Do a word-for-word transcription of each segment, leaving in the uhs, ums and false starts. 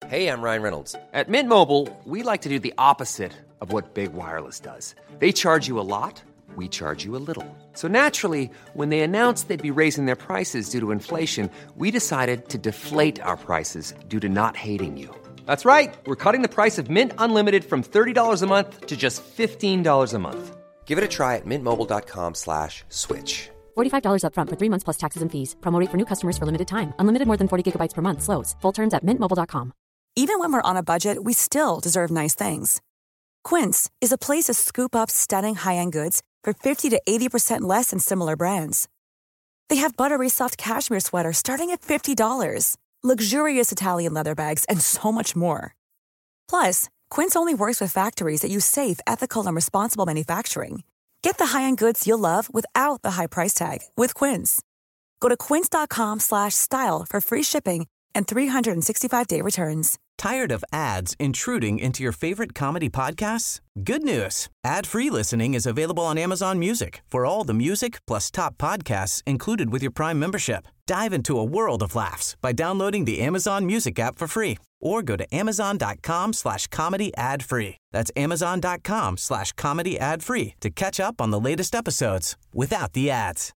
Hey, I'm Ryan Reynolds. At Mint Mobile, we like to do the opposite of what Big Wireless does. They charge you a lot, we charge you a little. So naturally, when they announced they'd be raising their prices due to inflation, we decided to deflate our prices due to not hating you. That's right. We're cutting the price of Mint Unlimited from thirty dollars a month to just fifteen dollars a month. Give it a try at mintmobile.com slash switch. forty-five dollars up front for three months plus taxes and fees. Promo rate for new customers for limited time. Unlimited more than forty gigabytes per month. Slows full terms at mint mobile dot com. Even when we're on a budget, we still deserve nice things. Quince is a place to scoop up stunning high-end goods for fifty to eighty percent less than similar brands. They have buttery soft cashmere sweaters starting at fifty dollars, luxurious Italian leather bags, and so much more. Plus, Quince only works with factories that use safe, ethical, and responsible manufacturing. Get the high-end goods you'll love without the high price tag with Quince. Go to quince.com slash style for free shipping and three sixty-five day returns. Tired of ads intruding into your favorite comedy podcasts? Good news. Ad-free listening is available on Amazon Music for all the music plus top podcasts included with your Prime membership. Dive into a world of laughs by downloading the Amazon Music app for free or go to amazon.com slash comedy ad free. That's amazon.com slash comedy ad free to catch up on the latest episodes without the ads.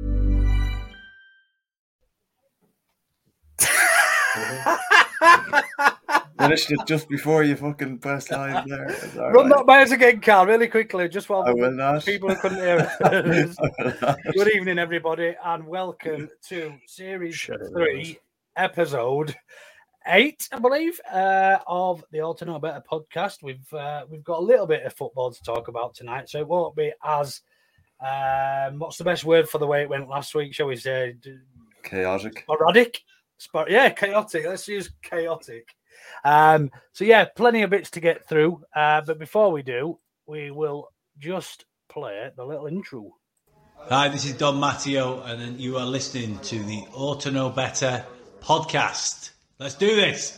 Finished it just before you fucking pressed live there. Run that by us again, Carl, really quickly, just while I will not. people who couldn't hear it. Good evening, everybody, and welcome to Series Shut three, Episode eight, I believe, uh, of the All to Know Better podcast. We've uh, we've got a little bit of football to talk about tonight, so it won't be as um, what's the best word for the way it went last week? Shall we say chaotic? Sporadic? Spor- yeah, chaotic. Let's use chaotic. Um, so yeah, plenty of bits to get through. Uh, but before we do, we will just play the little intro. Hi, this is Don Matteo, and you are listening to the Ought to Know Better podcast. Let's do this.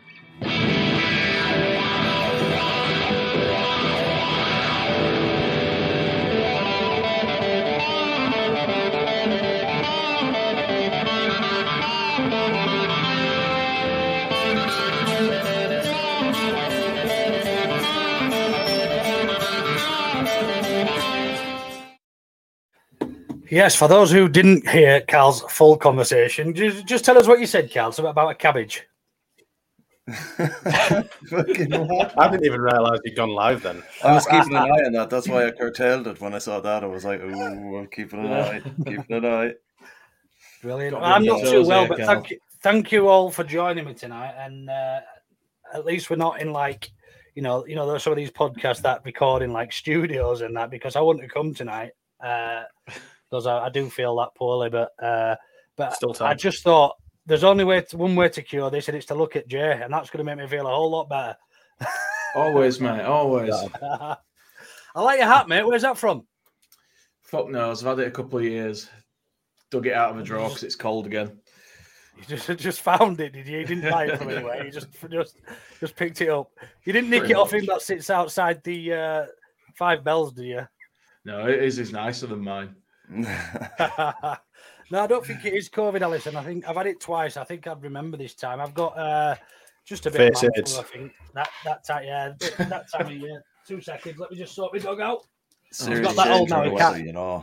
Yes, for those who didn't hear Carl's full conversation, just, just tell us what you said, Carl. Something about a cabbage. Fucking what? I didn't even realise he'd gone live then. I was keeping an eye on that. That's why I curtailed it when I saw that. I was like, ooh, I'm keeping an eye, keeping an eye. Brilliant. I'm not too well, but thank you, thank you all for joining me tonight. And uh, at least we're not in like, you know, you know, there's some of these podcasts that record in like studios and that, because I wouldn't have come tonight. Uh, because I, I do feel that poorly, but uh, but Still time. I just thought there's only way to, one way to cure this, and it's to look at Jay, and that's going to make me feel a whole lot better. Always, mate, always. I like your hat, mate. Where's that from? Fuck knows. I've had it a couple of years. Dug it out of a drawer because it's cold again. You just just found it, did you? You didn't buy it from anywhere. You just just just picked it up. You didn't nick Pretty it off much. him that sits outside the uh, Five Bells, do you? No, it is is nicer than mine. No, I don't think it is COVID, Alison. I think I've had it twice. I think I'd remember this time. I've got uh, just a bit Face of aids. flu, I think. That that time, yeah, that time of year. Two seconds. Let me just sort my dog out. Serious got that old danger now, he of can't- weather, you know.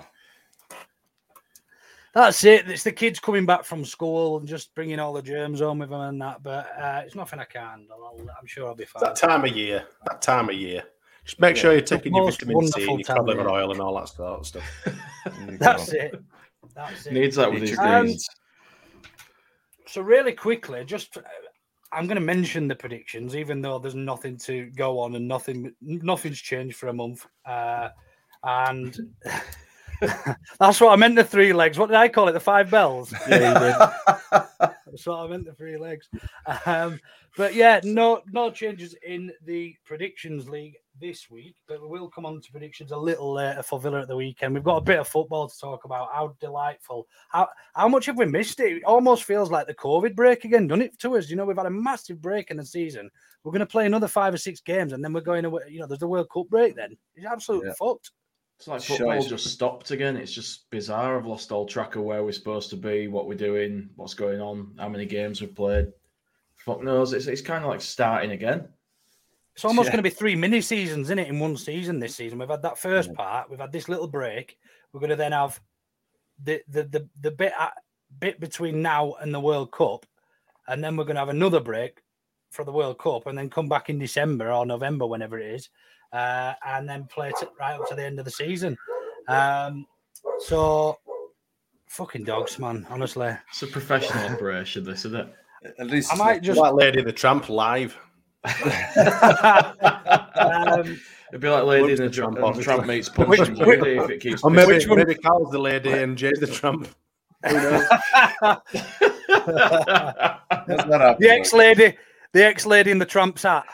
That's it. It's the kids coming back from school and just bringing all the germs home with them and that. But uh, it's nothing I can't handle. I'll, I'm sure I'll be fine. That time of year. That time of year. Just make sure you're taking your most vitamin C and wonderful your time cod of liver year. oil and all that sort of stuff. That's it. That's it. Needs that with his Um, days. So really quickly, just uh, I'm going to mention the predictions, even though there's nothing to go on and nothing, nothing's changed for a month. Uh, and that's what I meant. The three legs. What did I call it? The five bells. Yeah, you did. That's what I meant. The three legs. Um, but yeah, no, no changes in the predictions league this week. But we will come on to predictions a little later for Villa at the weekend. We've got a bit of football to talk about. How delightful! How how much have we missed it? It almost feels like the COVID break again, doesn't it? To us, you know, we've had a massive break in the season. We're going to play another five or six games, and then we're going away. You know, there's the World Cup break. Then it's absolutely Yeah. fucked. It's like football Shite. just stopped again. It's just bizarre. I've lost all track of where we're supposed to be, what we're doing, what's going on, how many games we've played. Fuck knows. It's it's kind of like starting again. It's almost Yeah. going to be three mini seasons, isn't it, in one season this season? We've had that first part. We've had this little break. We're going to then have the the the, the bit at, bit between now and the World Cup, and then we're going to have another break for the World Cup, and then come back in December or November, whenever it is, uh, and then play it right up to the end of the season. Um, so, fucking dogs, man. Honestly, It's a professional operation, this, isn't it? At least I might just. Like Lady the Tramp live. um, It'd be like Lady Which in the the Tramp, Tramp the Tramp meets Punch Which- and Judy if it keeps. Or maybe, Which one- maybe Carl's the lady and Jay's the Tramp. Who knows? That's not happening. the ex lady, the ex lady in the Trump's hat.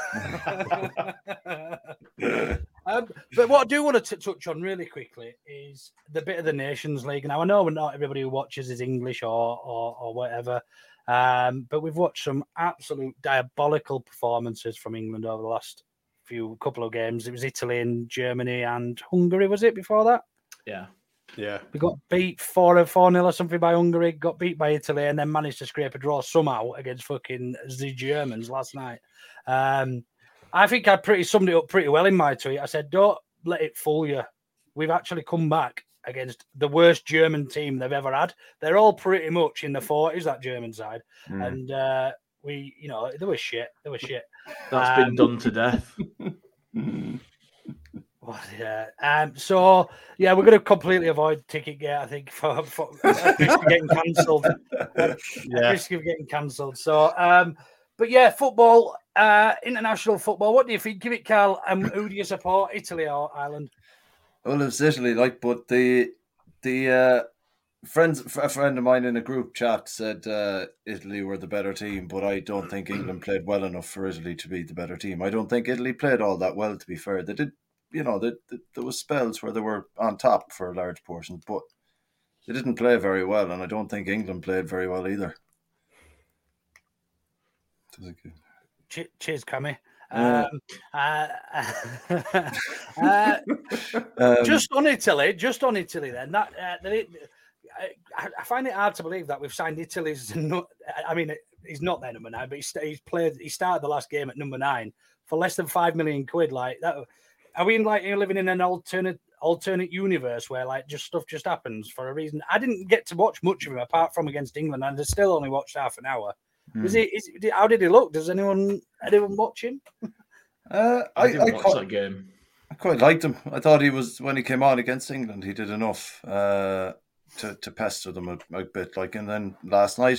um, but what I do want to t- touch on really quickly is the bit of the Nations League. Now I know not everybody who watches is English or or, or whatever, um, but we've watched some absolute diabolical performances from England over the last few couple of games. It was Italy and Germany and Hungary, was it before that? Yeah. Yeah. We got beat four or four nil or something by Hungary, got beat by Italy, and then managed to scrape a draw somehow against fucking the Germans last night. Um, I think I pretty summed it up pretty well in my tweet. I said, "Don't let it fool you. We've actually come back against the worst German team they've ever had. They're all pretty much in the forties, that German side, Mm. and uh, we, you know, they were shit. They were shit. That's Um, been done to death. Well, yeah. Um, so yeah, we're going to completely avoid ticket gate. I think for, for at risk of getting cancelled. At Yeah. risk of getting cancelled. So, um, but yeah, football, uh, international football. What do you think? Give it, Carl. Um, who do you support? Italy or Ireland? Well, it's Italy, like, but the the uh, friends, a friend of mine in a group chat said uh, Italy were the better team, but I don't think England played well enough for Italy to be the better team. I don't think Italy played all that well, to be fair. They did, you know, they, they, there was spells where they were on top for large portions, but they didn't play very well, and I don't think England played very well either. Che- Cheers, Cammy. Yeah. Um, uh, uh, Um, just on Italy, just on Italy. Then that uh, they, I, I find it hard to believe that we've signed Italy's. Not, I mean, he's not their number nine, but he's, he's played. He started the last game at number nine for less than five million quid. Like that. Are we in, like, you're living in an alternate alternate universe where like just stuff just happens for a reason? I didn't get to watch much of him apart from against England, and I still only watched half an hour. Was Hmm. he? Is, how did he look? Does anyone anyone watch him? uh, I, I, didn't I, watch quite, that game. I quite liked him. I thought he was, when he came on against England, he did enough uh, to to pester them a, a bit. Like, and then last night,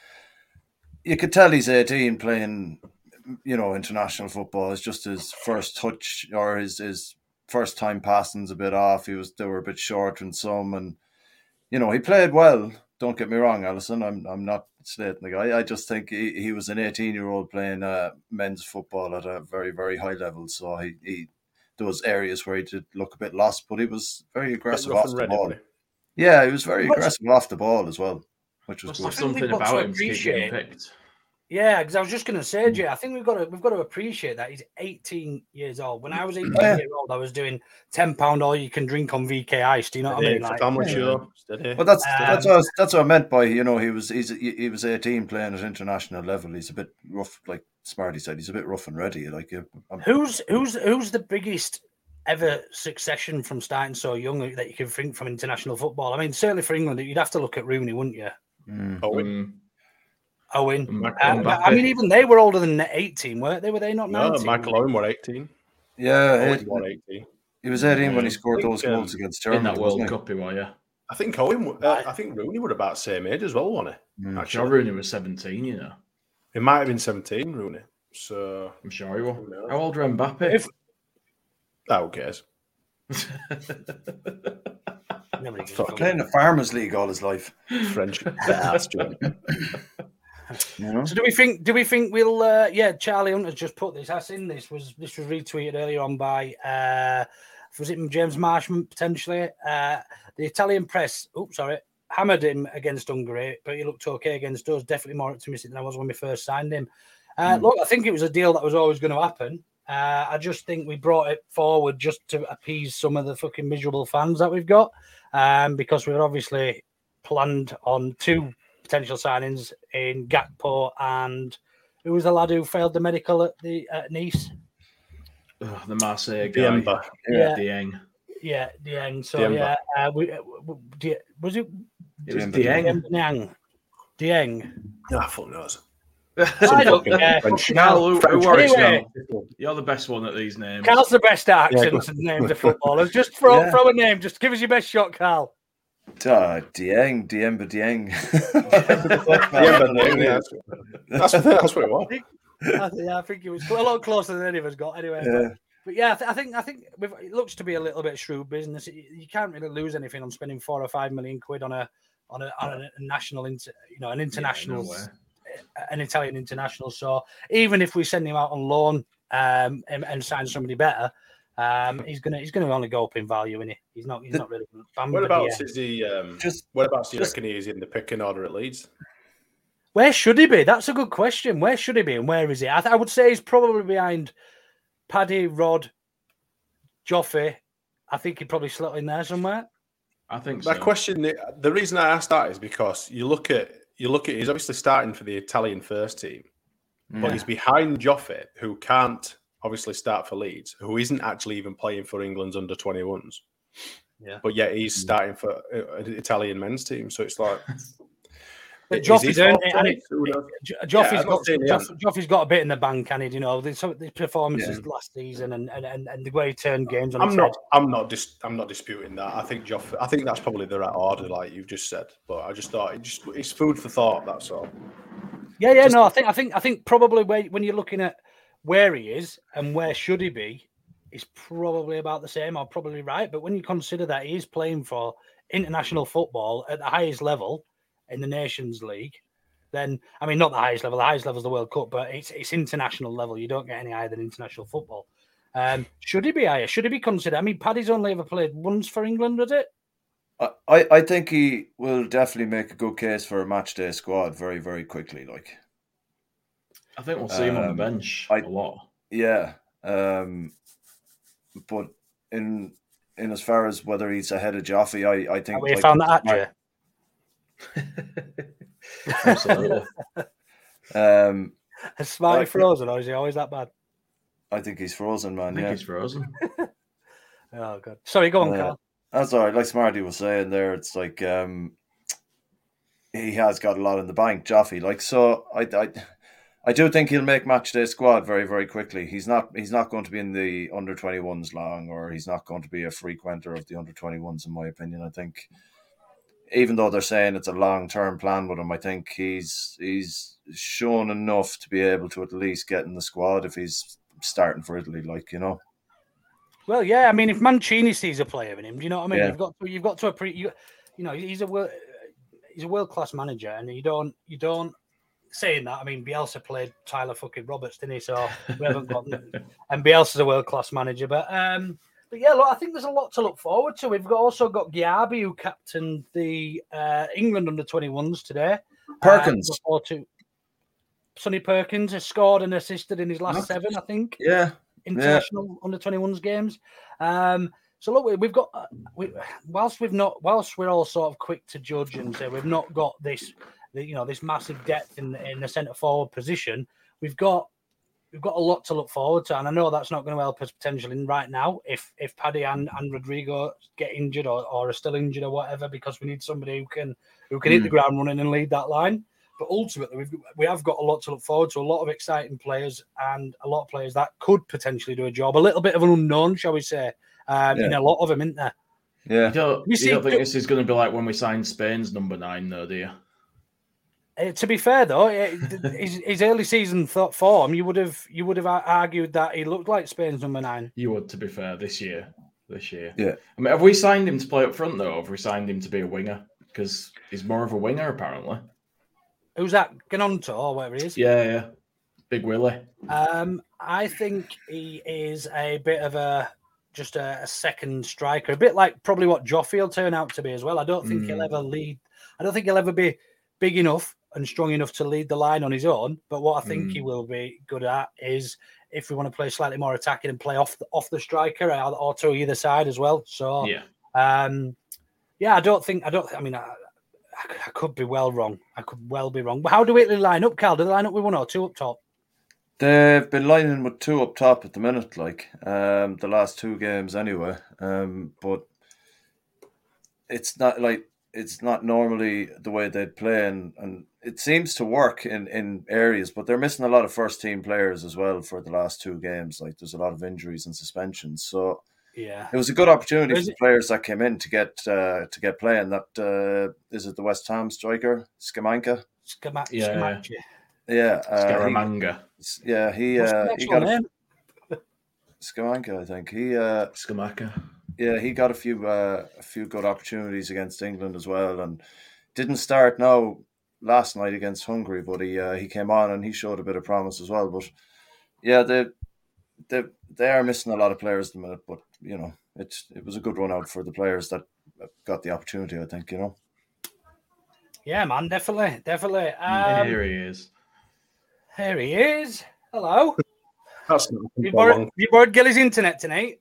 you could tell he's eighteen, playing, you know, international football. It's just his first touch or his his first time passing's a bit off. He was they were a bit short in some, and you know, he played well. Don't get me wrong, Alison. I'm I'm not slating the guy. I just think he, he was an eighteen year old playing uh, men's football at a very very high level. So he, he there was areas where he did look a bit lost, but he was very aggressive rough off and the ready, ball. wasn't Yeah, he was very What's- aggressive off the ball as well, which was Must good. have I think something we've got to about him to keep getting appreciate- picked. Yeah, because I was just going to say, Jay, I think we've got to we've got to appreciate that he's eighteen years old. When I was eighteen Yeah. years old, I was doing ten pound all you can drink on V K Ice. Do you know what I mean? Like, Family yeah. show. Steady. But that's Um, that's what I was, that's what I meant by, you know, he was he's he he was eighteen playing at international level. He's a bit rough, like Smarty said. He's a bit rough and ready. Like uh, I'm, who's who's who's the biggest ever succession from starting so young that you can think from international football? I mean, certainly for England, you'd have to look at Rooney, wouldn't you? Mm. Oh, Mm. Owen. Mbappe. Uh, but, I mean, even they were older than eighteen, weren't they? Were they not no, nineteen? Michael Owen were eighteen. Yeah, Owen he, were eighteen. he was eighteen when he scored I think, those goals um, against In Germany. that World wasn't he? Cup, he was, yeah. I think Owen. w- Uh, I think Rooney were about the same age as well, wasn't he? Mm. Sure, Actually, Rooney was seventeen, you know. he might have been seventeen, Rooney. So I'm sure he was. Who knows? How old were Mbappe? If- oh, who cares? Nobody gives a Fuck. fuck. Playing the Farmers League all his life. French bastard. You know? So do we think? Do we think we'll? Uh, yeah, Charlie Hunter's just put this. I seen this was this was retweeted earlier on by uh, was it James Marshman potentially? Uh, the Italian press. Oops, sorry, hammered him against Hungary, but he looked okay against us. Definitely more optimistic than I was when we first signed him. Uh, Mm. Look, I think it was a deal that was always going to happen. Uh, I just think we brought it forward just to appease some of the fucking miserable fans that we've got, um, because we were obviously planned on two potential signings in Gakpo and who was the lad who failed the medical at the at Nice? Oh, the Marseille guy. Diemba. Yeah. Dieng. Yeah, Dieng. So Diemba. yeah, uh, we, uh, Di- was it It was Dieng. Dieng. Dieng? Dieng. Ah, fuck knows. I don't fucking care. French. Fucking Carl, hell. who, who French. worries Anyway. now? You're the best one at these names. Carl's the best at Yeah, accents and names of footballers. Just throw Yeah. throw a name. Just give us your best shot, Carl. Uh, Dieng, Diemba Dieng. Diemba, Dieng, yeah, that's, that's, that's what it was. I think, yeah, I think it was a lot closer than any of us got. Anyway, Yeah. but, but yeah, I, th- I think I think we've, it looks to be a little bit shrewd business. You, you can't really lose anything on spending four or five million quid on a on a, on a national, inter, you know, an international, Yeah, no way. an Italian international. So even if we send him out on loan um, and, and sign somebody better, um, he's gonna he's gonna only go up in value, isn't he? He's not he's not really. Whereabouts is he? Um, Just- whereabouts do you just- reckon he is in the picking order at Leeds? Where should he be? That's a good question. Where should he be and where is he? I, th- I would say he's probably behind Paddy, Rod, Joffrey. I think he'd probably slot in there somewhere. I think My so. question, the, the reason I asked that is because you look at you look at he's obviously starting for the Italian first team, but Yeah. he's behind Joffe, who can't obviously start for Leeds, who isn't actually even playing for England's under twenty-ones. Yeah. But yet he's starting for uh, an Italian men's team, so it's like. But is Joffrey's he earned top it, and it, Who knows? Jo- Yeah, Joffrey's I'm not got saying he Joff, hasn't. Joffrey's got a bit in the bank, and you know, the, some of the performances Yeah. last season and, and, and, and the way he turned games on I'm his not. head. I'm not. Dis, I'm not disputing that. I think Joff. I think that's probably the right order, like you've just said. But I just thought it just it's food for thought. That's all. Yeah, yeah, Just- no, I think, I think, I think probably where, when you're looking at where he is and where should he be, is probably about the same. Or probably right, but when you consider that he is playing for international football at the highest level in the Nations League, then I mean, not the highest level. The highest level is the World Cup, but it's it's international level. You don't get any higher than international football. Um, should he be higher? Should he be considered? I mean, Paddy's only ever played once for England, was it? I, I I think he will definitely make a good case for a match day squad very, very quickly. Like, I think we'll see him on the Um, bench I- a lot. yeah. Um, but in in as far as whether he's ahead of Joffe, I, I think We like, found that out, Jay. Absolutely. um, Has Smarty Like- frozen, or is he always that bad? I think he's frozen, I man. think Yeah. he's frozen. Oh, God. Sorry, go on, Uh, Carl. That's all right. Like Smarty was saying there, it's like um, he has got a lot in the bank, Joffe. Like, so I, I, I do think he'll make match day squad very, very quickly. He's not he's not going to be in the under twenty-ones long, or he's not going to be a frequenter of the under twenty-ones, in my opinion. I think, even though they're saying it's a long term plan with him, I think he's he's shown enough to be able to at least get in the squad if he's starting for Italy. Like, you know, Well, yeah, I mean, if Mancini sees a player in him, do you know what I mean? Yeah. You've got to, you've got to appreciate, you, you know, he's a world, he's a world class manager, and you don't, you don't saying that. I mean, Bielsa played Tyler fucking Roberts, didn't he? So we haven't got, and Bielsa's a world class manager, but um, but yeah, look, I think there's a lot to look forward to. We've got, also got Giabi, who captained the uh, England under twenty-ones today. Perkins. Uh, before two, Sonny Perkins has scored and assisted in his last Nice. seven, I think. yeah, International under twenty-ones games. Um, so look, we- we've got uh, we, whilst we've not whilst we're all sort of quick to judge and say we've not got this, the, you know, this massive depth in the, in the centre forward position. We've got we've got a lot to look forward to, and I know that's not going to help us potentially right now if if Paddy and, and Rodrigo get injured or, or are still injured or whatever, because we need somebody who can who can hit the ground running and lead that line. But ultimately, we've, we have got a lot to look forward to, a lot of exciting players and a lot of players that could potentially do a job. A little bit of an unknown, shall we say, um, Yeah. in a lot of them, isn't there? yeah. You don't, You you see- don't think this is going to be like when we signed Spain's number nine, though, do you? Uh, to be fair, though, uh, his, his early season th- form, you would have you would have argued that he looked like Spain's number nine. You would, to be fair, this year. This year. Yeah. I mean, have we signed him to play up front, though? Or have we signed him to be a winger? Because he's more of a winger, apparently. Who's that? Ganonto or whatever he is? Yeah, yeah. Big Willie. Um, I think he is a bit of a just a, a second striker, a bit like probably what Joffe will turn out to be as well. I don't think he'll Mm. ever lead. I don't think he'll ever be big enough and strong enough to lead the line on his own. But what I think he will be good at is if we want to play slightly more attacking and play off the, off the striker or, or to either side as well. So Yeah. um, yeah, I don't think I don't. I mean, I, I could be well wrong. I could well be wrong. But how do Italy line up, Cal? Do they line up with one or two up top? They've been lining with two up top at the minute, like um, the last two games anyway. Um, but it's not like it's not normally the way they'd play, and, and it seems to work in, in areas, but they're missing a lot of first team players as well for the last two games. Like there's a lot of injuries and suspensions, so yeah, it was a good opportunity Is for it- players that came in to get uh, to get playing. That uh, is it, the West Ham striker Skamanka. Schema- Yeah, Schemachi. Yeah, uh, Scaramanga. he, yeah, he What's uh, the he actual got a, name? Skamanka, I think he. Uh, Skamaka. Yeah, he got a few uh, a few good opportunities against England as well, and didn't start now last night against Hungary, but he uh, he came on and he showed a bit of promise as well. But yeah, they they they are missing a lot of players at the minute, but you know it's it was a good run out for the players that got the opportunity. I think you know. Yeah, man, definitely, definitely. Um, Here he is. here he is. Hello. That's not You so borrowed, long. you borrowed Gilly's internet tonight.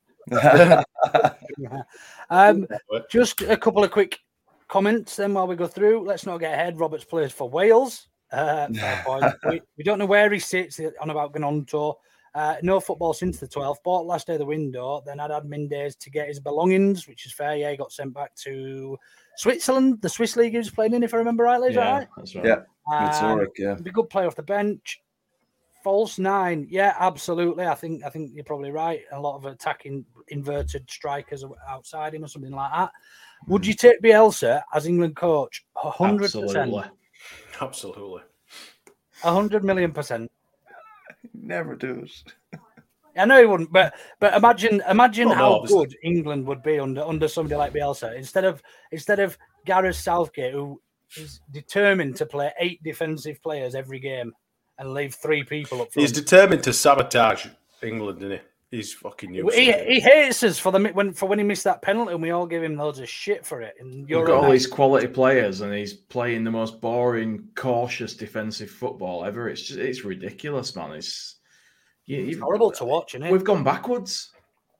um, just a couple of quick comments then while we go through. Let's not get ahead. Roberts plays for Wales. Uh, fair point. we, we don't know where he sits on about going on tour. Uh, no football since the twelfth. Bought last day of the window. Then had admin days to get his belongings, which is fair. Yeah, he got sent back to Switzerland, the Swiss league he was playing in, if I remember rightly. Is that Yeah, right? that's right. Yeah, Um, it's Zurich, yeah. Be good player off the bench. False nine, yeah, absolutely. I think I think you're probably right. A lot of attacking inverted strikers outside him or something like that. Would you take Bielsa as England coach? A hundred percent, Absolutely. Absolutely. a hundred million percent. Never do it. I know he wouldn't, but but imagine imagine Oh, no, how obviously. good England would be under under somebody like Bielsa instead of instead of Gareth Southgate, who is determined to play eight defensive players every game and leave three people up front. He's determined to sabotage England, isn't he? He's fucking useless. He, he hates us for the when for when he missed that penalty, and we all give him loads of shit for it. And You've you're got all these quality players, and he's playing the most boring, cautious defensive football ever. It's just, it's ridiculous, man. It's, you, it's you- horrible to watch, isn't it? We've gone backwards.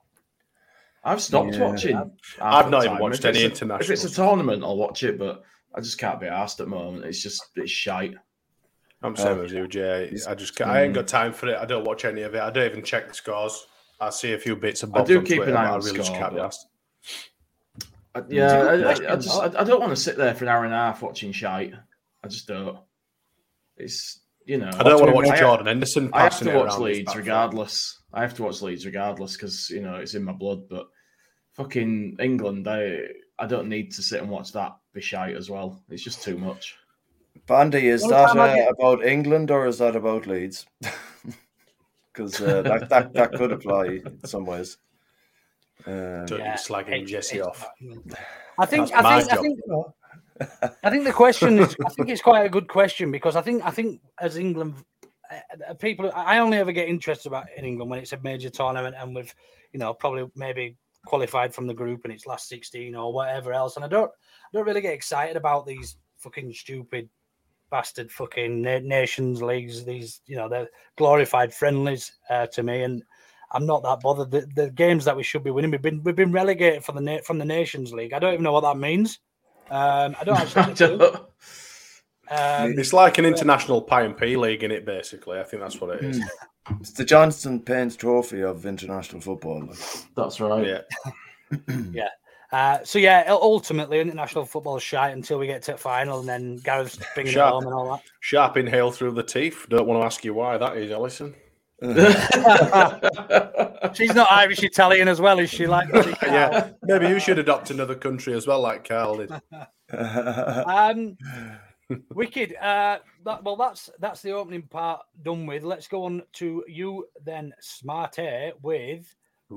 I've stopped Yeah. watching. I've half not the even time. watched If it's any a- If it's a internationals. tournament, I'll watch it, but I just can't be asked at the moment. It's just it's shite. I'm the same as you, Jay. I just can't, I ain't got time for it. I don't watch any of it. I don't even check the scores. I see a few bits of I bobs do on keep Twitter, an eye but I on really just score, can't be but- asked. I, yeah, good I, I, question, I just I, I don't want to sit there for an hour and a half watching shite. I just don't. It's you know. I don't want to watch I- Jordan Henderson I have passing to it watch around his Leeds back foot. regardless. I have to watch Leeds regardless because you know it's in my blood. But fucking England, I I don't need to sit and watch that be shite as well. It's just too much. Bandy, is One that time I uh, get- about England or is that about Leeds? Because uh, that, that that could apply in some ways. Uh, Don't Yeah, be slagging it's- Jesse it's- off. I think That's my I think I job. think I think the question is I think it's quite a good question because I think I think as England uh, people I only ever get interested about in England when it's a major tournament and we've you know probably maybe qualified from the group and it's last sixteen or whatever else and I don't I don't really get excited about these fucking stupid bastard fucking na- nations leagues these you know they're glorified friendlies uh, to me and I'm not that bothered. The, the games that we should be winning, we've been we've been relegated from the na- from the Nations League. I don't even know what that means. Um, I don't actually. I don't- Um, It's like an international P and P league in it, basically. I think that's what it is. it's the Johnston Paints Trophy of international football. like. That's right. Yeah. yeah. Uh, so yeah, ultimately, international football is shite until we get to the final, and then Gareth's bringing it Sharp. home and all that. Sharp inhale through the teeth. Don't want to ask you why that is, Alison. She's not Irish Italian as well, is she? Like, Yeah, maybe you should adopt another country as well, like Carl did. Um, wicked. Uh, that, well, that's that's the opening part done with. Let's go on to you then, Smarty, with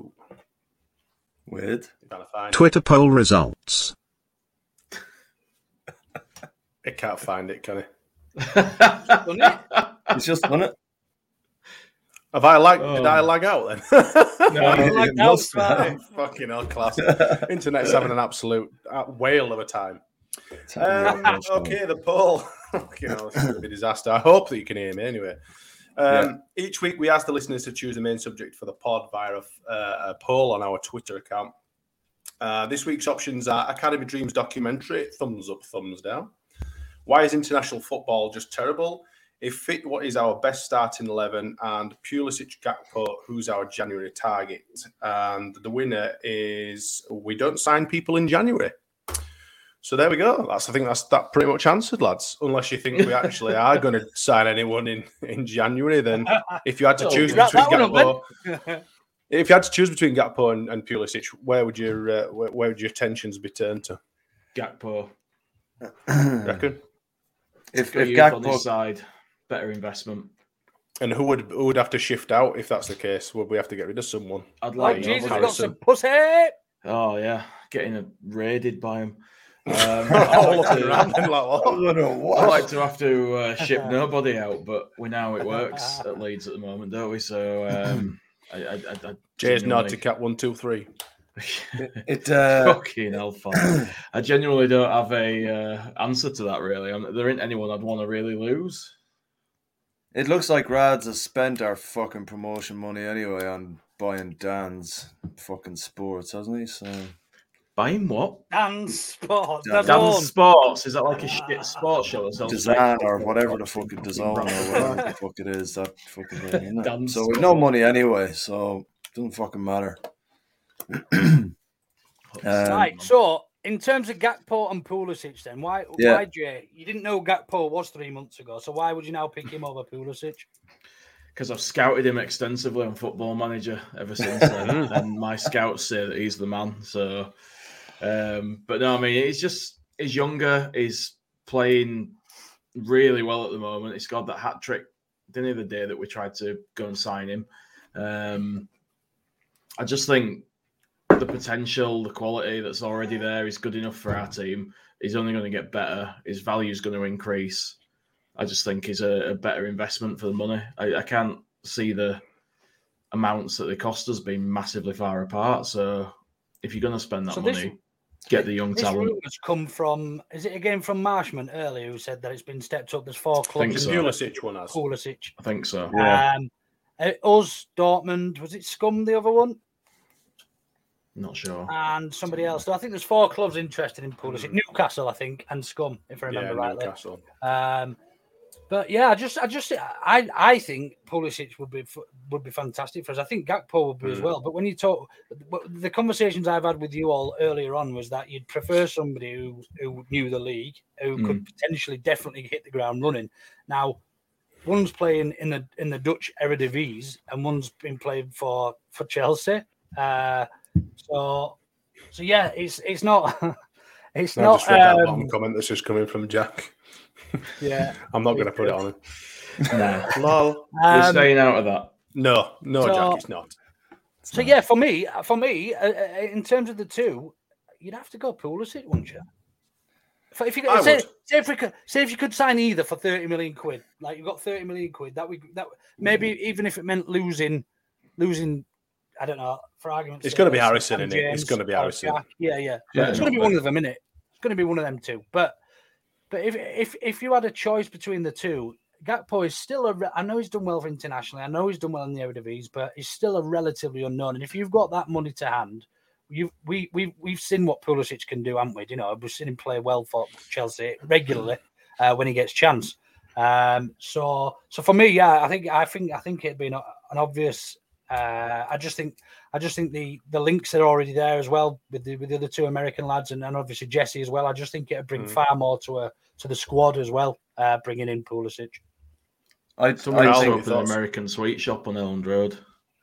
With Trying to find Twitter poll results. it. It can't find it, can it? done it. it's just done it. Have I lag? Oh. Did I lag out then? No, you like it that, must Smarty. Fucking hell, class. Internet's having an absolute uh, whale of a time. Um, okay, the poll. You know, it's going to be a disaster. I hope that you can hear me anyway. Um, Each week, we ask the listeners to choose a main subject for the pod via a, uh, a poll on our Twitter account. Uh, this week's options are Academy Dreams documentary, thumbs up, thumbs down. Why is international football just terrible? If fit, what is our best starting eleven? And Pulisic, Gakpo, who's our January target? And the winner is we don't sign people in January. So there we go. That's I think that's that pretty much answered, lads. Unless you think we actually are going to sign anyone in, in January, then if you had to choose between Gakpo, if you had to choose between Gakpo and, and Pulisic, where would your uh, where, where would your attentions be turned to? Gakpo. Reckon? If, if Gakpo on his side, better investment. And who would who would have to shift out if that's the case? Would we have to get rid of someone? I'd like oh, Jesus, got some pussy. Oh yeah, getting raided by him. Um, I'd, like to, like, I'd like to have to uh, ship nobody out, but we know it works at Leeds at the moment, don't we? So um, I, I, I, I Jay's nod to cap one, two, three. it, it uh... fucking hellfire. I genuinely don't have a uh, answer to that. Really, I'm, there ain't anyone I'd want to really lose. It looks like Rads has spent our fucking promotion money anyway on buying Dan's fucking sports, hasn't he? So. Buying what? Dan's Sports. Dan, Dan's Sports. Is that like a shit sports show? Design or whatever the fuck it design or whatever the fuck it is. That fucking thing, isn't it? So we've no money anyway, so it doesn't fucking matter. um, right. So in terms of Gakpo and Pulisic, then why? Yeah. Why Jay? You didn't know Gakpo was three months ago, so why would you now pick him over Pulisic? Because I've scouted him extensively on Football Manager ever since then, and my scouts say that he's the man. So. Um, but no, I mean, he's just, he's younger, he's playing really well at the moment. He scored that hat trick, didn't he, the day that we tried to go and sign him. Um, I just think the potential, the quality that's already there is good enough for our team. He's only going to get better. His value is going to increase. I just think he's a, a better investment for the money. I, I can't see the amounts that they cost us being massively far apart. So if you're going to spend that so money... This... Get the young this talent. This come from, is it again from Marshman earlier who said that it's been stepped up? There's four clubs. I think so. Pulisic one has. Pulisic. I think so. Yeah. Um, us, Dortmund, was it Scum the other one? Not sure. And somebody else. So I think there's four clubs interested in Pulisic. Mm. Newcastle, I think, and Scum, if I remember yeah, rightly. Newcastle. Um, but yeah, I just, I just, I, I think Pulisic would be would be fantastic for us. I think Gakpo would be mm. as well. But when you talk, the conversations I've had with you all earlier on was that you'd prefer somebody who, who knew the league, who mm. could potentially definitely hit the ground running. Now, one's playing in the in the Dutch Eredivisie, and one's been playing for for Chelsea. Uh, so, so yeah, it's it's not, it's I not. Just read um, that long comment that's just coming from Jack. Yeah, I'm not going to put it on him. No, lol. Um, We're staying out of that. No, no, so, Jack, it's not. It's so not. yeah, for me, for me, uh, in terms of the two, you'd have to go Pulisic, wouldn't you? If, if you I say, would. say if we could, say if you could sign either for thirty million quid, like you've got thirty million quid, that we that maybe even if it meant losing, losing, I don't know, for argument's it's sake, going to be Harrison, isn't it? It's going to be Harrison. Jack. Yeah, yeah, yeah. It's going to be one of them, isn't it? It's going to be one of them two. But but if if if you had a choice between the two, Gakpo is still a. I know he's done well for internationally. I know he's done well in the Eredivisie, but he's still a relatively unknown. And if you've got that money to hand, you we we we've seen what Pulisic can do, haven't we? You know, we've seen him play well for Chelsea regularly uh, when he gets chance. Um, so so for me, yeah, I think I think I think it'd be an, an obvious. Uh, I just think I just think the the links are already there as well with the with the other two American lads and, and obviously Jesse as well. I just think it'd bring mm. far more to a to the squad as well, uh, bringing in Pulisic. I Someone else opened an American sweet shop on Elland Road.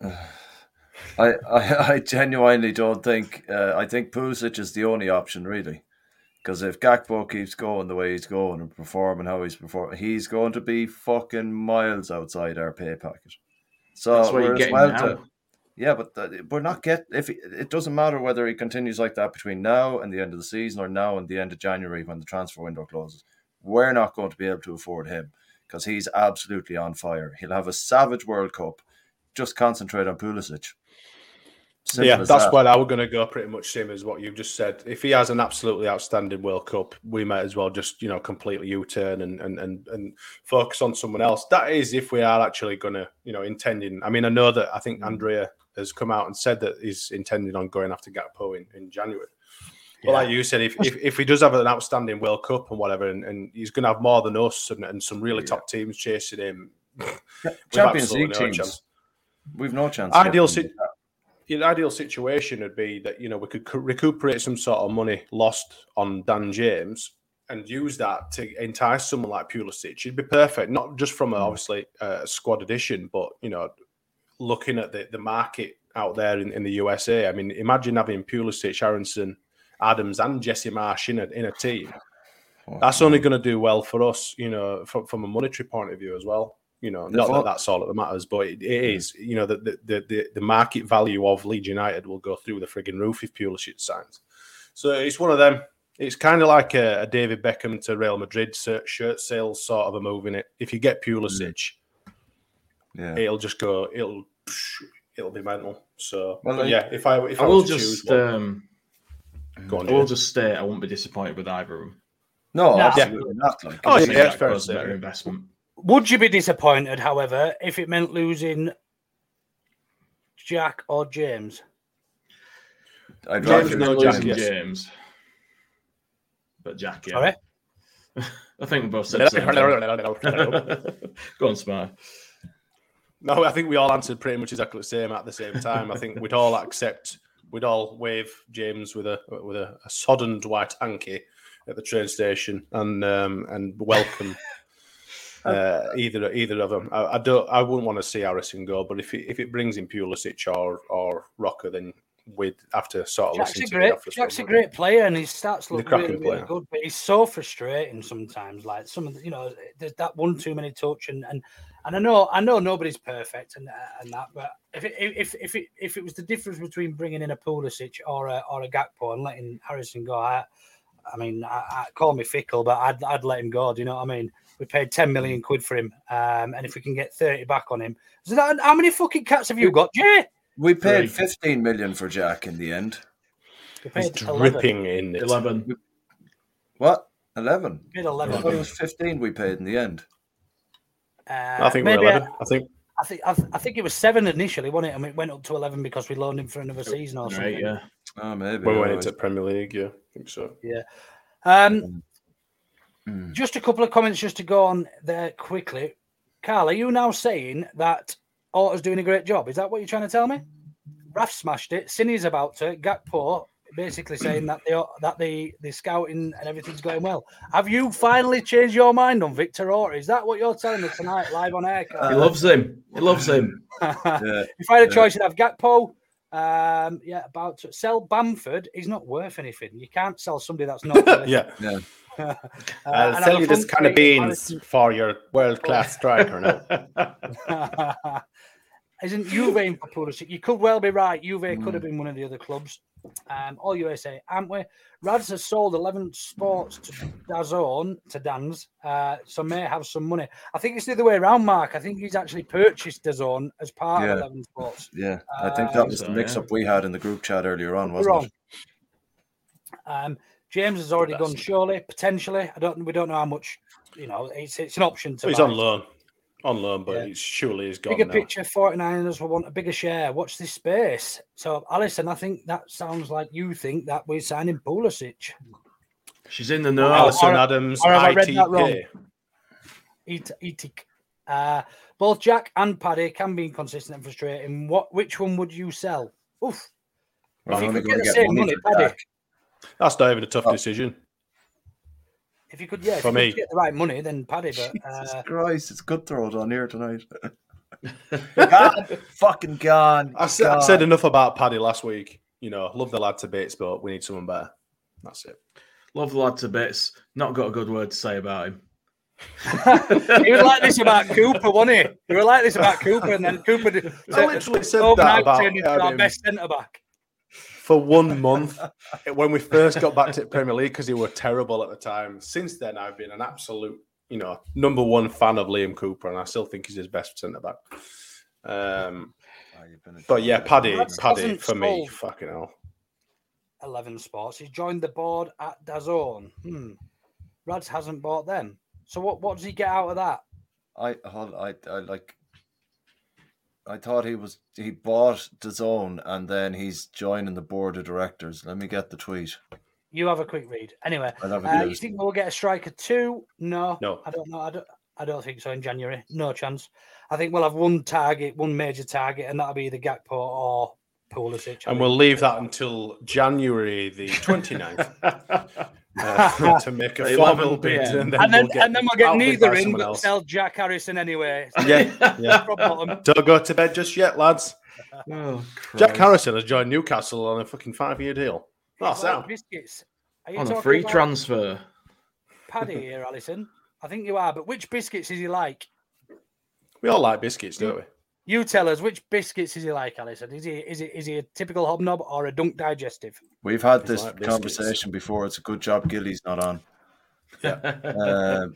I, I I genuinely don't think uh, I think Pulisic is the only option really, because if Gakpo keeps going the way he's going and performing how he's performing, he's going to be fucking miles outside our pay packet. So that's what we're you're as well now. to, yeah, but the, we're not get if he, it doesn't matter whether he continues like that between now and the end of the season or now and the end of January when the transfer window closes. We're not going to be able to afford him because he's absolutely on fire. He'll have a savage World Cup. Just concentrate on Pulisic. Simple yeah, as that's that. where I was going to go. Pretty much same as what you've just said. If he has an absolutely outstanding World Cup, we might as well just you know completely U-turn and and and, and focus on someone else. That is, if we are actually going to you know intending. I mean, I know that I think Andrea has come out and said that he's intending on going after Gakpo in, in January. Well, like you said, if, if if he does have an outstanding World Cup and whatever, and, and he's going to have more than us and, and some really yeah. top teams chasing him, Champions League no teams, chance. We've no chance. Ideal, si- the ideal situation would be that you know we could recuperate some sort of money lost on Dan James and use that to entice someone like Pulisic. It'd be perfect, not just from a, obviously a squad addition, but you know, looking at the, the market out there in, in the U S A. I mean, imagine having Pulisic, Aronson, Adams, and Jesse Marsch in a in a team. That's only going to do well for us, you know, from, from a monetary point of view as well. You know, not that that's all that matters, but it, it is. You know, the, the the the market value of Leeds United will go through the frigging roof if Pulisic signs. So it's one of them. It's kind of like a, a David Beckham to Real Madrid shirt sales sort of a move in it. If you get Pulisic, yeah, it'll just go. It'll it'll be mental. So well, like, yeah, if I if I, I will just choose one, um, go on, I will just state I won't be disappointed with either of them. No, no absolutely yeah. not. Like, oh yeah, that was a better investment. Would you be disappointed, however, if it meant losing Jack or James? I'd James, rather no Jack, losing yes. James, but Jack, yeah. Sorry? I think we both said the same thing. Go on, Smart. No, I think we all answered pretty much exactly the same at the same time. I think we'd all accept, we'd all wave James with a with a, a soddened white hanky at the train station and um, and welcome. Uh, either either of them, I, I don't. I wouldn't want to see Harrison go, but if it, if it brings in Pulisic or or Rocker, then we'd have to sort of Jack's listen a to great, it. Jack's a great player, and his stats look really, really player. good. But he's so frustrating sometimes. Like some of the, you know, there's that one too many touch, and and, and I know I know nobody's perfect and and that, but if it, if if it if it was the difference between bringing in a Pulisic or a or a Gakpo and letting Harrison go, I, I mean, I, I call me fickle, but I'd I'd let him go. Do you know what I mean? We paid ten million quid for him, um, and if we can get thirty back on him, so that, how many fucking cats have you got, Jay? We paid Three. fifteen million for Jack in the end. We paid He's dripping in it. Eleven. What? Eleven? We paid eleven. I thought it was fifteen. We paid in the end. Uh, I think we're eleven. I think. I think I, th- I think it was seven initially, wasn't it? And it went up to eleven because we loaned him for another season or something. Right, yeah. Oh, maybe. When we went into Premier League, yeah, I think so. Yeah. Um. Mm. Just a couple of comments just to go on there quickly. Carl, are you now saying that Orta's doing a great job? Is that what you're trying to tell me? Raf smashed it. Sinny's about to. Gakpo basically saying that the that the, the scouting and everything's going well. Have you finally changed your mind on Victor Orta? Is that what you're telling us tonight, live on air, Carl? He loves him. He loves him. yeah. If I had a choice, I'd have Gakpo. Um, yeah, about to sell Bamford. He's not worth anything. You can't sell somebody that's not. yeah. Yeah. uh, I'll sell you this kind of beans for your world-class striker now. Isn't Juve in for Pulisic? You could well be right. Juve mm. could have been one of the other clubs. Um, all U S A, aren't we? Rads has sold eleven Sports to DAZN, to Dan's, uh, so may have some money. I think it's the other way around, Mark. I think he's actually purchased DAZN as part yeah. of eleven Sports. Yeah, I think that was uh, the mix-up yeah. we had in the group chat earlier on, wasn't wrong. it? Um, James has already gone, surely, potentially. I don't. We don't know how much. You know, it's it's an option to. He's buy. on loan, on loan, but yeah. he's surely he's gone. Bigger now. picture, forty-niners will want a bigger share. Watch this space. So, Alison, I think that sounds like you think that we're signing Pulisic. She's in the know. Alison Adams, or have I read that wrong? Etik. Uh, both Jack and Paddy can be inconsistent and frustrating. What? Which one would you sell? Oof. Well, if you I'm could going get to the get same money, money, Paddy. That's not even a tough oh. decision. If you could, yeah, if For you me. could get the right money, then Paddy. But uh... Jesus Christ, it's cutthroat on here tonight. God, fucking gone. I said, I said enough about Paddy last week. You know, love the lad to bits, but we need someone better. That's it. Love the lad to bits. Not got a good word to say about him. He was like this about Cooper, wasn't he? He was like this about Cooper, and then Cooper did, I literally said that about turned into our best centre back. For one month, when we first got back to the Premier League, because they were terrible at the time. Since then, I've been an absolute, you know, number one fan of Liam Cooper, and I still think he's his best centre back. Um, but yeah, Paddy, Paddy for me, fucking hell. eleven Sports. He's joined the board at DAZN. Hmm. Rads hasn't bought them. So what? What does he get out of that? I, I, I like. I thought he was he bought DAZN and then he's joining the board of directors. Let me get the tweet. You have a quick read. Anyway, I'll have a uh, go. you think we'll get a striker two? No, No. I don't know. I don't. I don't think so in January. No chance. I think we'll have one target, one major target, and that'll be the Gakpo or Pulisic. And we'll leave that until January the twenty-ninth uh, to make a formal bid. And then, and then, we'll get and then we'll get outbid by neither in, someone but else. sell Jack Harrison anyway. Yeah, yeah. Don't go to bed just yet, lads. Oh, Jack Harrison has joined Newcastle on a fucking five-year deal. Oh, Like Sam. biscuits. Are you On a talking free about transfer. Paddy here, Alison? I think you are, but which biscuits is he like? We all like biscuits, don't we? You tell us, which biscuits is he like, Alison? Is he is he is he a typical hobnob or a Dunk Digestive? We've had It's this like biscuits. conversation before. It's a good job Gilly's not on. Yeah. um,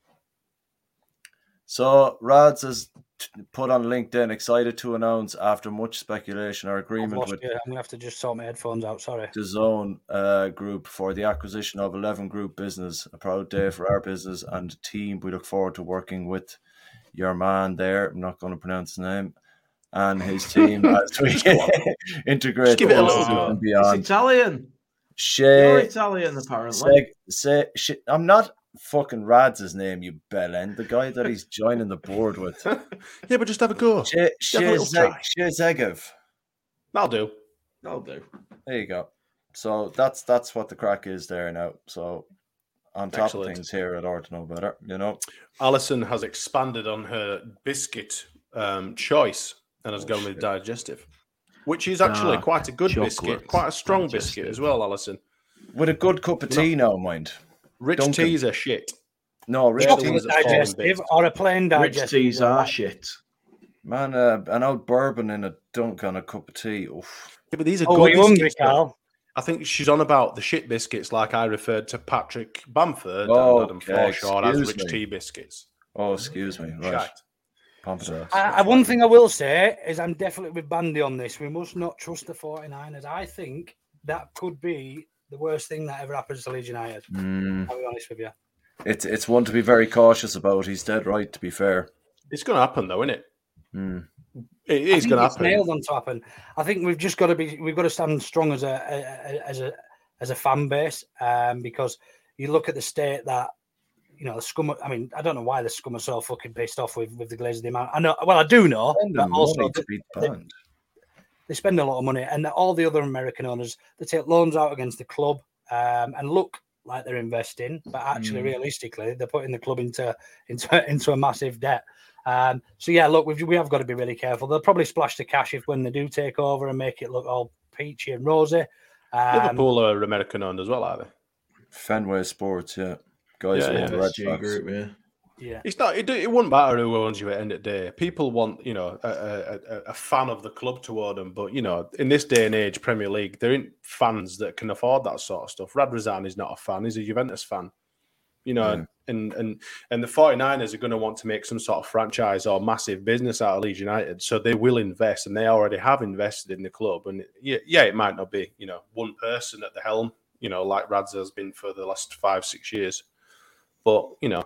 so Rads has t- put on LinkedIn, excited to announce after much speculation our I've agreement lost with you. I'm gonna have to just sort my headphones out. Sorry. the Zone uh, Group for the acquisition of eleven Group Business. A proud day for our business and team. We look forward to working with your man there. I'm not going to pronounce his name. And his team as we integrate give it a the little business go. and It's beyond. Italian. Shay, You're Italian, apparently. Say, say, sh- I'm not fucking Rad's name, you bellend. The guy that he's joining the board with. Yeah, but just have a go. Shay, Just have a little try. Shay Zegev. That'll do. I'll do. There you go. So that's that's what the crack is there now. So on top Excellent. of things here at Art to Know Better, you know. Alison has expanded on her biscuit um, choice and has gone with digestive, which is actually Ah, quite a good chocolate biscuit, quite a strong digestive. biscuit as well, Alison. With a good cup of tea now, mind. Rich Duncan. teas are shit. No, Rich Chocolate teas, Chocolate are falling digestive bits. or a plain Rich digestive? teas are shit. man, uh, an old bourbon in a dunk on a cup of tea. Oof. Yeah, but these are Oh, good are you hungry, biscuits. though. Carl? I think she's on about the shit biscuits, like I referred to Patrick Bamford Oh, and Adam okay, Forshaw as excuse rich me. tea biscuits. Oh, excuse me. Right. Shite. Pompadour. I, I, one thing I will say is I'm definitely with Bandy on this. We must not trust the 49ers. I think that could be the worst thing that ever happens to Leeds United. Mm, I'll be honest with you. it's it's one to be very cautious about. He's dead right, to be fair. It's going to happen, though, isn't it? Mm. It I is think going to it's happen. nailed on to happen. I think we've just got to be we've got to stand strong as a, a, a as a as a fan base, um, because you look at the state that you know the scum. I mean, I don't know why the scum are so fucking pissed off with with the Glazers. The amount I know, well, I do know, Spend but the also money to they, be they, banned. they spend a lot of money, and all the other American owners they take loans out against the club um, and look like they're investing, but actually, Mm. realistically, they're putting the club into into into a massive debt. Um, so yeah, look, we've, we have got to be really careful. They'll probably splash the cash if when they do take over and make it look all peachy and rosy. Um, Liverpool are American owned as well, are they? Fenway Sports, yeah. Guys Yeah, who yeah. own the Red G Sox. group, yeah. yeah, It's not. It, it wouldn't matter who owns you at the end of the day. People want, you know, a, a, a- a fan of the club to own them. But you know, in this day and age, Premier League, there ain't fans that can afford that sort of stuff. Radrazan is not a fan; he's a Juventus fan. You know, Yeah. and and and the 49ers are going to want to make some sort of franchise or massive business out of Leeds United, so they will invest, and they already have invested in the club. And yeah, yeah, it might not be, you know, one person at the helm, you know, like Radza has been for the last five, six years, but you know.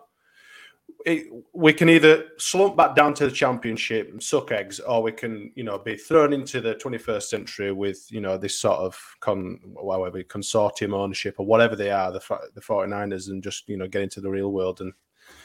It, we can either slump back down to the championship and suck eggs, or we can, you know, be thrown into the twenty-first century with, you know, this sort of con, whatever, consortium ownership or whatever they are, the the 49ers, and just, you know, get into the real world. And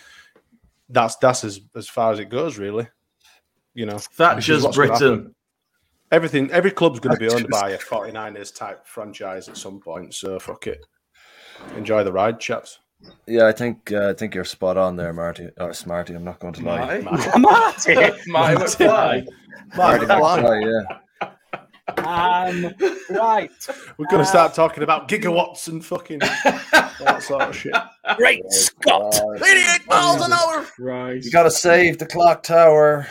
that's that's as, as far as it goes, really. You know, Thatcher's what's gonna Britain. happen. Everything, every club's going to be owned by a 49ers type franchise at some point. So fuck it. Enjoy the ride, chaps. Yeah, I think uh, I think you're spot on there, Marty. Or Smarty, I'm not going to lie. Marty. Marty. Marty McFly. Marty McFly, yeah. Um, right. We're going to start talking about gigawatts and fucking that sort of shit. Great Scott. eighty-eight miles an hour. Right. You got to save the clock tower.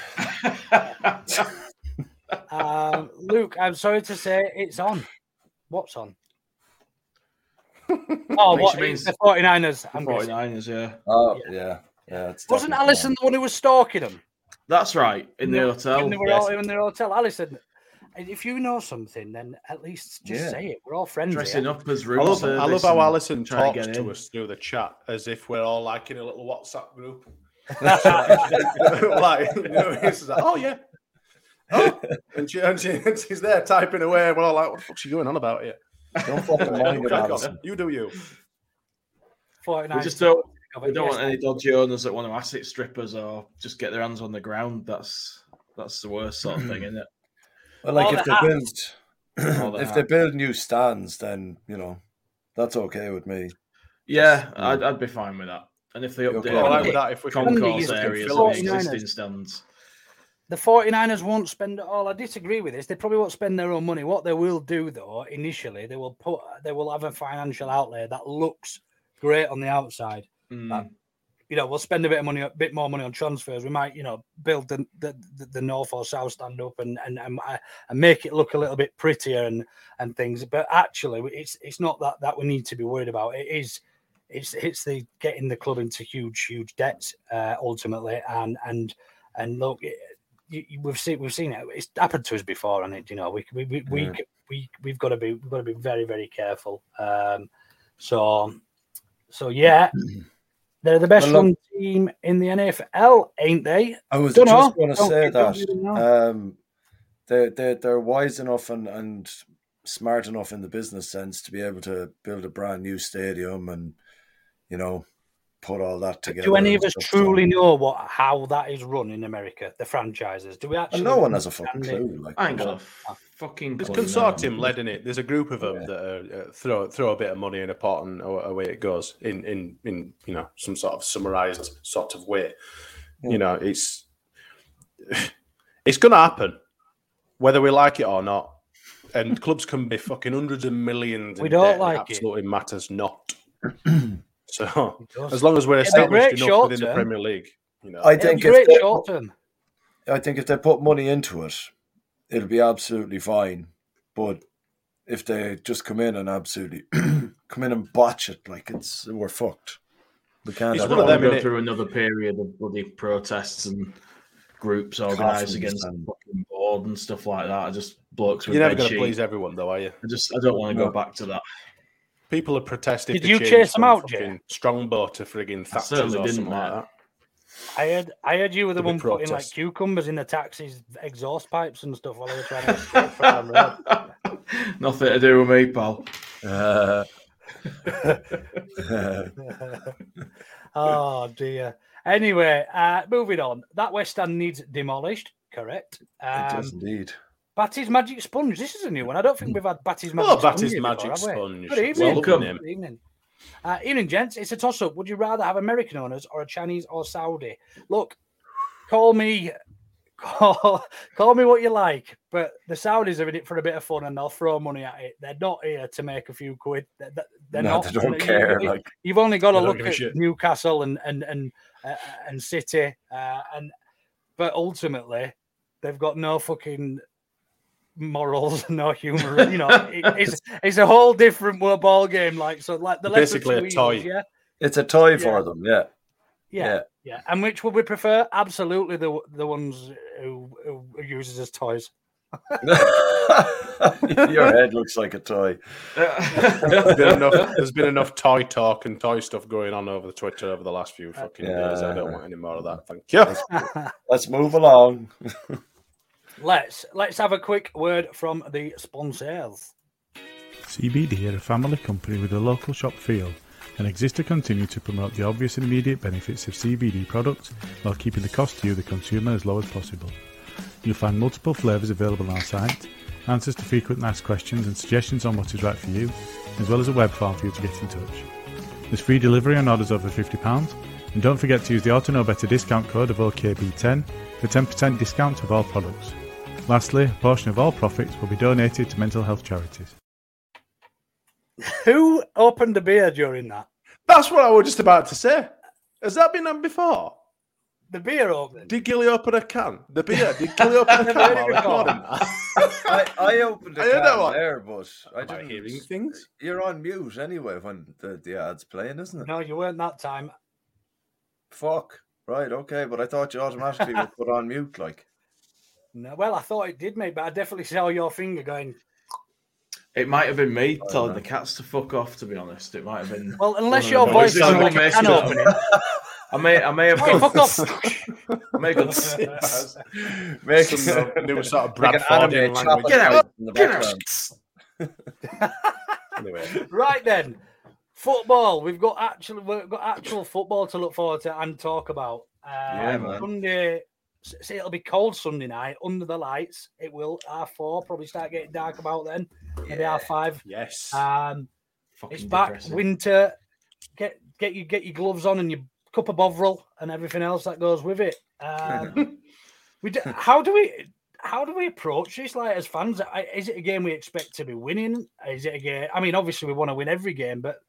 Um, Luke, I'm sorry to say it's on. What's on? Oh, Which what? means- The 49ers. I'm guessing. 49ers, yeah. Oh, yeah. Yeah, it's Wasn't definitely Alison the one who was stalking them? That's right. In the hotel. When they were Yes. all in their hotel. Alison, if you know something, then at least just Yeah. say it. We're all friends. Dressing here. up as I room love, I love service how and Alison trying to talks get to in. us through the chat as if we're all like in a little WhatsApp group. like, you know, it's like, oh yeah, oh, and, she, and, she, and she's there typing away. We're all like, what the fuck's she going on about here? Don't fucking mind it, Allison. You do you. forty-nine We just don't. We don't want any dodgy owners that want to asset strippers or just get their hands on the ground. That's that's the worst sort of thing, isn't it? Well, like All if the they hats. build, if they build new stands, then you know that's okay with me. Yeah, Just, I'd, I'd be fine with that. And if they Okay. update Well, like the with that, if we can- concourse Andy, areas the and the forty-niners. existing stands. The forty-niners won't spend it all. I disagree with this. They probably won't spend their own money. What they will do, though, initially, they will put they will have a financial outlay that looks great on the outside. Mm. That, you know, we'll spend a bit of money, a bit more money on transfers. We might, you know, build the the, the north or south stand up and and and, and make it look a little bit prettier and and things. But actually, it's it's not that that we need to be worried about. It is. It's it's the getting the club into huge huge debts uh, ultimately, and and and look, it, you, you- we've seen we've seen it. It's happened to us before, and it you know we we we, we, Yeah. we we've got to be we've got to be very very careful. Um, so so yeah, they're the best Well, look- run team in the N F L, ain't they? I was Dunno. just going to Don't- say don't that really know. um, they're they're they're wise enough and and smart enough in the business sense to be able to build a brand new stadium and you know put all that together. Do any and of us stuff, truly so- know what how that is run in America? The franchises? Do we actually? And no one has a fucking understand it? clue. Like, I ain't got a fucking. There's clue, consortium no. led in it. There's a group of them Yeah. that are, uh, throw throw a bit of money in a pot and aw- away it goes in in in you know some sort of summarized sort of way. You know, it's it's going to happen whether we like it or not. And clubs can be fucking hundreds of millions. We in don't debt, like it. absolutely matters not. So does. as long as we're It'd be established great enough short within the term. Premier League, you know, I It'd think be if great they, short term. I think if they put money into it, it'll be absolutely fine. But if they just come in and absolutely come in and botch it, like it's we're fucked. We can't. It's have I one don't of want them, to go innit? through another period of bloody protests and groups organised Coffins against the and- fucking board and stuff like that. I just blokes with you're never bed going to sheet. please everyone, though, are you? I just I don't want to No. go back to that. People are protesting. Did you chase them out, Jay? Strongbow to frigging I Thatchers certainly or didn't, something like mate. that. I heard, I heard you were the The one big putting like protest. cucumbers in the taxis' exhaust pipes and stuff while they were trying to escape from the road. Nothing to do with me, pal. Uh, Oh dear. Anyway, uh, moving on. That West Stand needs demolished. Correct. it Um, does indeed. Batty's Magic Sponge. This is a new one. I don't think we've had Batty's Magic Oh, Sponge. Batty's here Magic before, have we? Sponge. Good evening. Welcome. Good evening. Uh, evening, gents. It's a toss-up. Would you rather have American owners or a Chinese or Saudi? Look, call me, call, call me what you like, but the Saudis are in it for a bit of fun and they'll throw money at it. They're not here to make a few quid. They're, they're No, not. they don't You- care, you- like- you've only got to They don't look give a at shit. Newcastle and and and uh, and City, uh, and but ultimately they've got no fucking morals, no humor. You know, it, it's it's a whole different ball game. Like so, like the They're lesser basically a two evils, toy. yeah, It's a toy Yeah. for them, yeah. yeah, Yeah. yeah. And which would we prefer? Absolutely, the the ones who, who uses as toys. Your head looks like a toy. There's been enough, there's been enough toy talk and toy stuff going on over the Twitter over the last few fucking days. I don't want any more of that. Thank you. Let's move along. Let's let's have a quick word from the sponsors. C B D are a family company with a local shop feel and exist to continue to promote the obvious and immediate benefits of C B D products while keeping the cost to you, the consumer, as low as possible. You'll find multiple flavours available on our site, answers to frequent asked questions and suggestions on what is right for you, as well as a web form for you to get in touch. There's free delivery on orders over fifty pounds, and don't forget to use the Auto Know Better discount code of O K B ten for ten percent discount of all products. Lastly, a portion of all profits will be donated to mental health charities. Who opened the beer during that? That's what I was just about to say. Has that been done before? The beer opening. Did Gilly open a can? The beer? Did Gilly open a can while recording that? I, I opened the I heard that can one. there, but I Am I didn't. hearing things? You're on mute anyway when the, the ad's playing, isn't it? No, you weren't that time. Fuck. Right, okay, but I thought you automatically were put on mute, like. No, well, I thought it did, mate, but I definitely saw your finger going. It might have been me telling the cats to fuck off. To be honest, it might have been. Well, unless one of your the voice voices is I like a messed can up. opening. I may, I may have Hey, gone. fuck off. I may have gone. Make Some new sort of like an Bradfordian anime language. chopper Get out! in the Get background. out! Anyway, right then, football. We've got actual, we've got actual football to look forward to and talk about. Um, Yeah, man. Sunday, see, it'll be cold Sunday night under the lights. It will half four, probably start getting dark about then. Maybe half five. Yes. Um, Fucking it's back. depressing. Winter. Get get you get your gloves on and your cup of Bovril and everything else that goes with it. Um, we do, how do we how do we approach this? Like as fans, is it a game we expect to be winning? Is it a game? I mean, obviously we want to win every game, but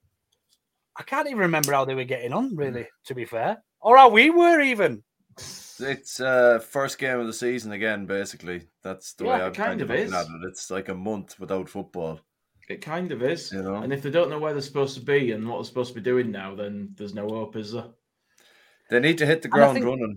I can't even remember how they were getting on. Really, to be fair, or how we were even. It's uh first game of the season again, basically. That's the Yeah, way it I'm kind kind of of looking is. at it. It's like a month without football. It kind of is. You know? And if they don't know where they're supposed to be and what they're supposed to be doing now, then there's no hope, is there? They need to hit the And I ground think- running.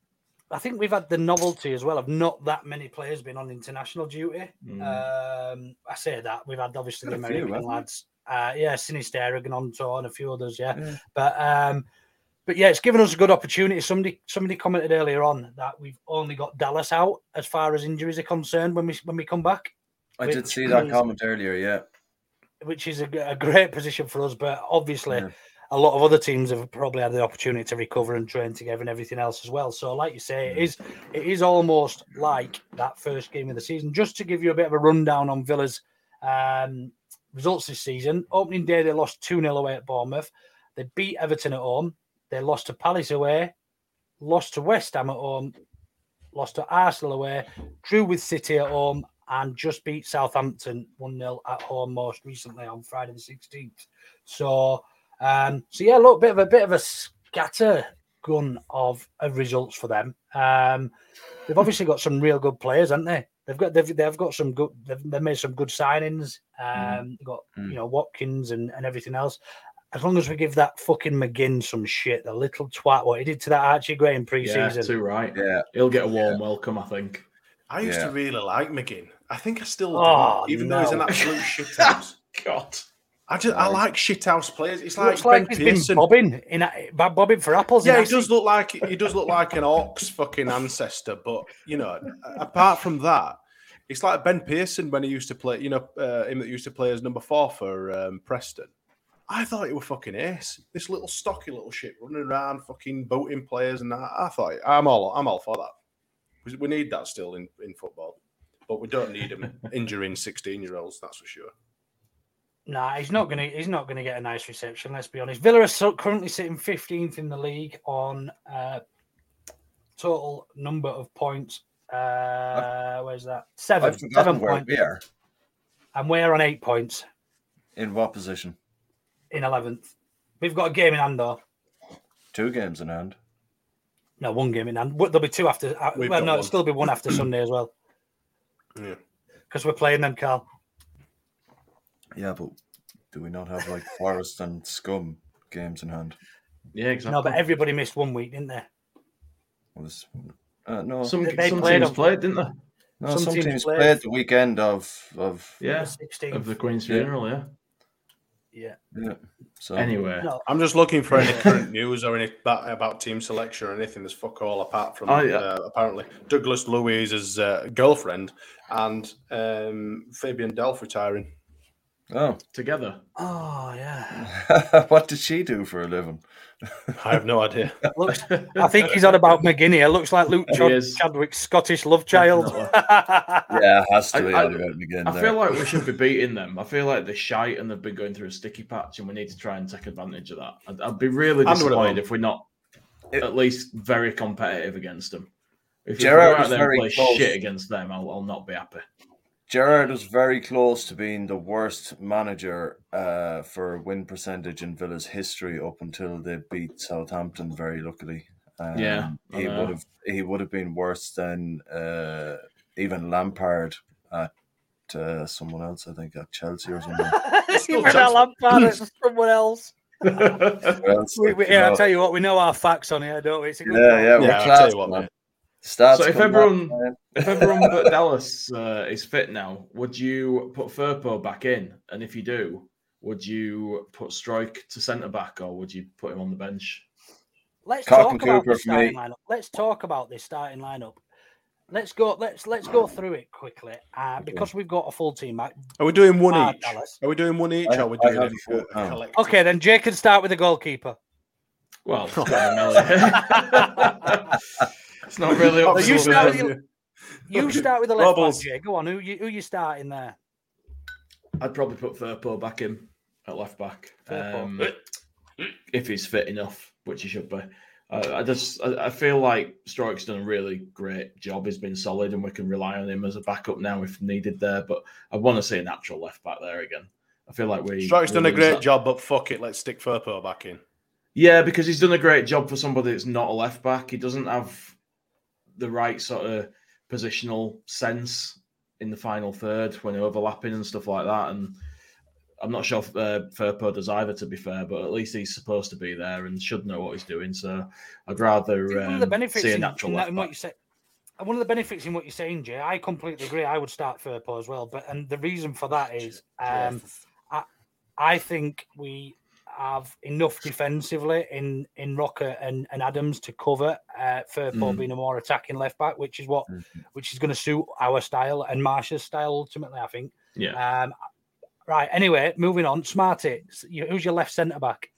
I think we've had the novelty as well of not that many players being on international duty. Mm. Um, I say that we've had obviously the Had a few, American haven't we? lads, uh, yeah, Sinister, on tour, and a few others, yeah. Yeah. But um, but yeah, it's given us a good opportunity. Somebody somebody commented earlier on that we've only got Dallas out as far as injuries are concerned when we when we come back, I did which see that is- comment earlier, yeah. which is a, a great position for us. But obviously, Yeah. a lot of other teams have probably had the opportunity to recover and train together and everything else as well. So, like you say, it is it is almost like that first game of the season. Just to give you a bit of a rundown on Villa's um, results this season. Opening day, they lost two nil away at Bournemouth. They beat Everton at home. They lost to Palace away. Lost to West Ham at home. Lost to Arsenal away. Drew with City at home. And just beat Southampton one nil at home most recently on Friday the sixteenth. So, um, so yeah, look, bit of a bit of a scatter gun of, of results for them. Um, they've obviously got some real good players, haven't they? They've got they've, they've got some good. They've, they've made some good signings. Um, they've got Mm. you know Watkins and, and everything else. As long as we give that fucking McGinn some shit, the little twat, what he did to that Archie Gray in Yeah, pre-season. too right. Yeah. He'll get a warm welcome, I think. I used Yeah. to really like McGinn. I think I still do, Oh, even though he's an no. absolute shithouse. God. I just I like shithouse players. It's like Looks like Ben he's been Pearson. bobbing in a- bobbing for apples. in Yeah, he acid. does look like he does look like an Orcs fucking ancestor. But you know, apart from that, it's like Ben Pearson when he used to play. You know, uh, him that used to play as number four for um, Preston. I thought he was fucking ace. This little stocky little shit running around, fucking boating players, and that. I thought I'm all I'm all for that. We- We need that still in, in football, but we don't need him injuring sixteen year olds. That's for sure. Nah, he's not gonna. He's not gonna get a nice reception. Let's be honest. Villa are so, currently sitting fifteenth in the league on uh, total number of points. Uh, where's that? Seven. I've forgotten Seven where points. we are. And we're on eight points In what position? in eleventh. We've got a game in hand though. Two games in hand. No, one game in hand. But there'll be two after. Uh, We've well, got no, one. it'll still be one after Sunday as well Yeah. because we're playing them, Carl. Yeah, but do we not have like Forest and Scum games in hand? Yeah, exactly. No, but everybody missed one week, didn't they? Well, this, uh, no, some They- they some played teams on- played, didn't they? no, some some, teams teams played- played the weekend of of Yeah, sixteenth. of the Queen's Yeah. funeral, yeah. Yeah. yeah. So Anyway, No, I'm just looking for any current news or any about, about team selection or anything. There's fuck all apart from Oh, yeah. uh, apparently Douglas Louise's uh, girlfriend and um, Fabian Delph retiring. oh, together. oh yeah. what did she do for a living? I have no idea. Looks, I think he's on about McGinn here. Looks like Luke He Chad- is. Chadwick's Scottish love child. Yeah, has to I- be I- on about it again. I there. feel like we should be beating them. I feel like they're shite and they've been going through a sticky patch, and we need to try and take advantage of that. I'd, I'd be really And we're at disappointed home. if we're not It- at least very competitive against them. If Gerrard you go out was there and very play close. shit against them, I'll, I'll not be happy. Gerrard was very close to being the worst manager uh, for win percentage in Villa's history up until they beat Southampton. Very luckily, um, Yeah, I he know. would have he would have been worse than uh, even Lampard at uh, someone else. I think at Chelsea or something. Even that Lampard at someone else. Where else? We, we, yeah, I'll tell you what, we know our facts on here, don't we? It's a good Yeah, call. yeah, we're Yeah, I'll class, tell you what, man. mate. Stats So if come everyone- back, man. If everyone but Dallas uh, is fit now, would you put Firpo back in? And if you do, would you put Strike to centre back, or would you put him on the bench? Let's Cock talk and about Cooper the for me. starting lineup. Let's talk about this starting lineup. let's go. Let's let's go through it quickly uh, because we've got a full team. Back. Are we doing one uh, each? Dallas. Are we doing one each? I, or are we I doing have it a full- uh, collective? Okay, then Jay can start with the goalkeeper. Well, it's, it's not really up So to you us, start is with it? your, you start with the left back, Bubbles. Jay. Go on. Who you who you starting there? I'd probably put Firpo back in at left back Firpo. um, if he's fit enough, which he should be. Uh, I just I, I feel like Stroke's done a really great job. He's been solid, and we can rely on him as a backup now if needed there. But I want to see a natural left back there again. I feel like we. Strike's we done a lose great that. job, but fuck it, let's stick Firpo back in. Yeah, because he's done a great job for somebody that's not a left back. He doesn't have the right sort of positional sense in the final third when overlapping and stuff like that. And I'm not sure if uh, Firpo does either, to be fair, but at least he's supposed to be there and should know what he's doing. So I'd rather One of um, the benefits see a in, natural in, that, left in what back. you say, one of the benefits in what you're saying, Jay, I completely agree. I would start Firpo as well, but and the reason for that is, um, I, I think we have enough defensively in in Rocker and, and Adams to cover uh, Firpo Mm. being a more attacking left back, which is what Mhm. which is going to suit our style and Marsh's style ultimately. I think. Yeah. Um, right. Anyway, moving on. Smarty, who's your left centre back?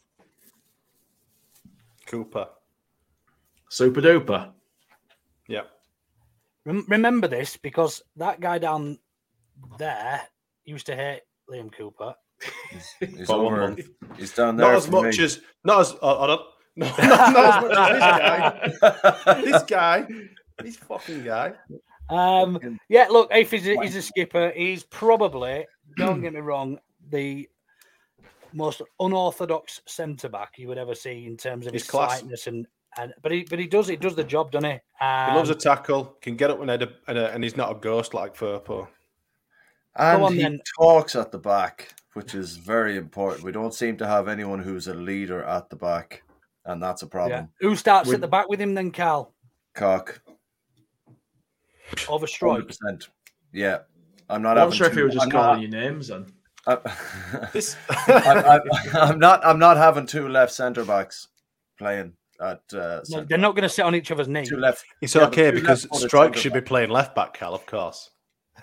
Cooper. Super duper. Yeah. Rem- remember this because that guy down there used to hate Liam Cooper. He's For one over. month. He's down there. Not as for much me. as not as uh, I don't, no, not, not as much as this guy. This guy, this fucking guy. Um, yeah, look, if he's a, he's a skipper, he's probably, don't get me wrong, the most unorthodox centre back you would ever see in terms of He's his class. slightness and, and but he but he does he does the job, doesn't he? Um, He loves a tackle, can get up and head, and, uh, and he's not a ghost like Firpo. And on he then. talks at the back, which is very important. We don't seem to have anyone who's a leader at the back, and that's a yeah. problem. Who starts We- at the back with him then, Carl? Cock, Over hundred Stroik. percent. Yeah, I'm not. I'm not having sure if two- he was just I'm calling not- you names then. I- This I'm, I'm, I'm not. I'm not having two left centre backs playing at. Uh, No, centre- they're not going to sit on each other's knee. two left. it's Yeah, but okay two because left-footed Strike centre should be back. playing left back, Cal, of course.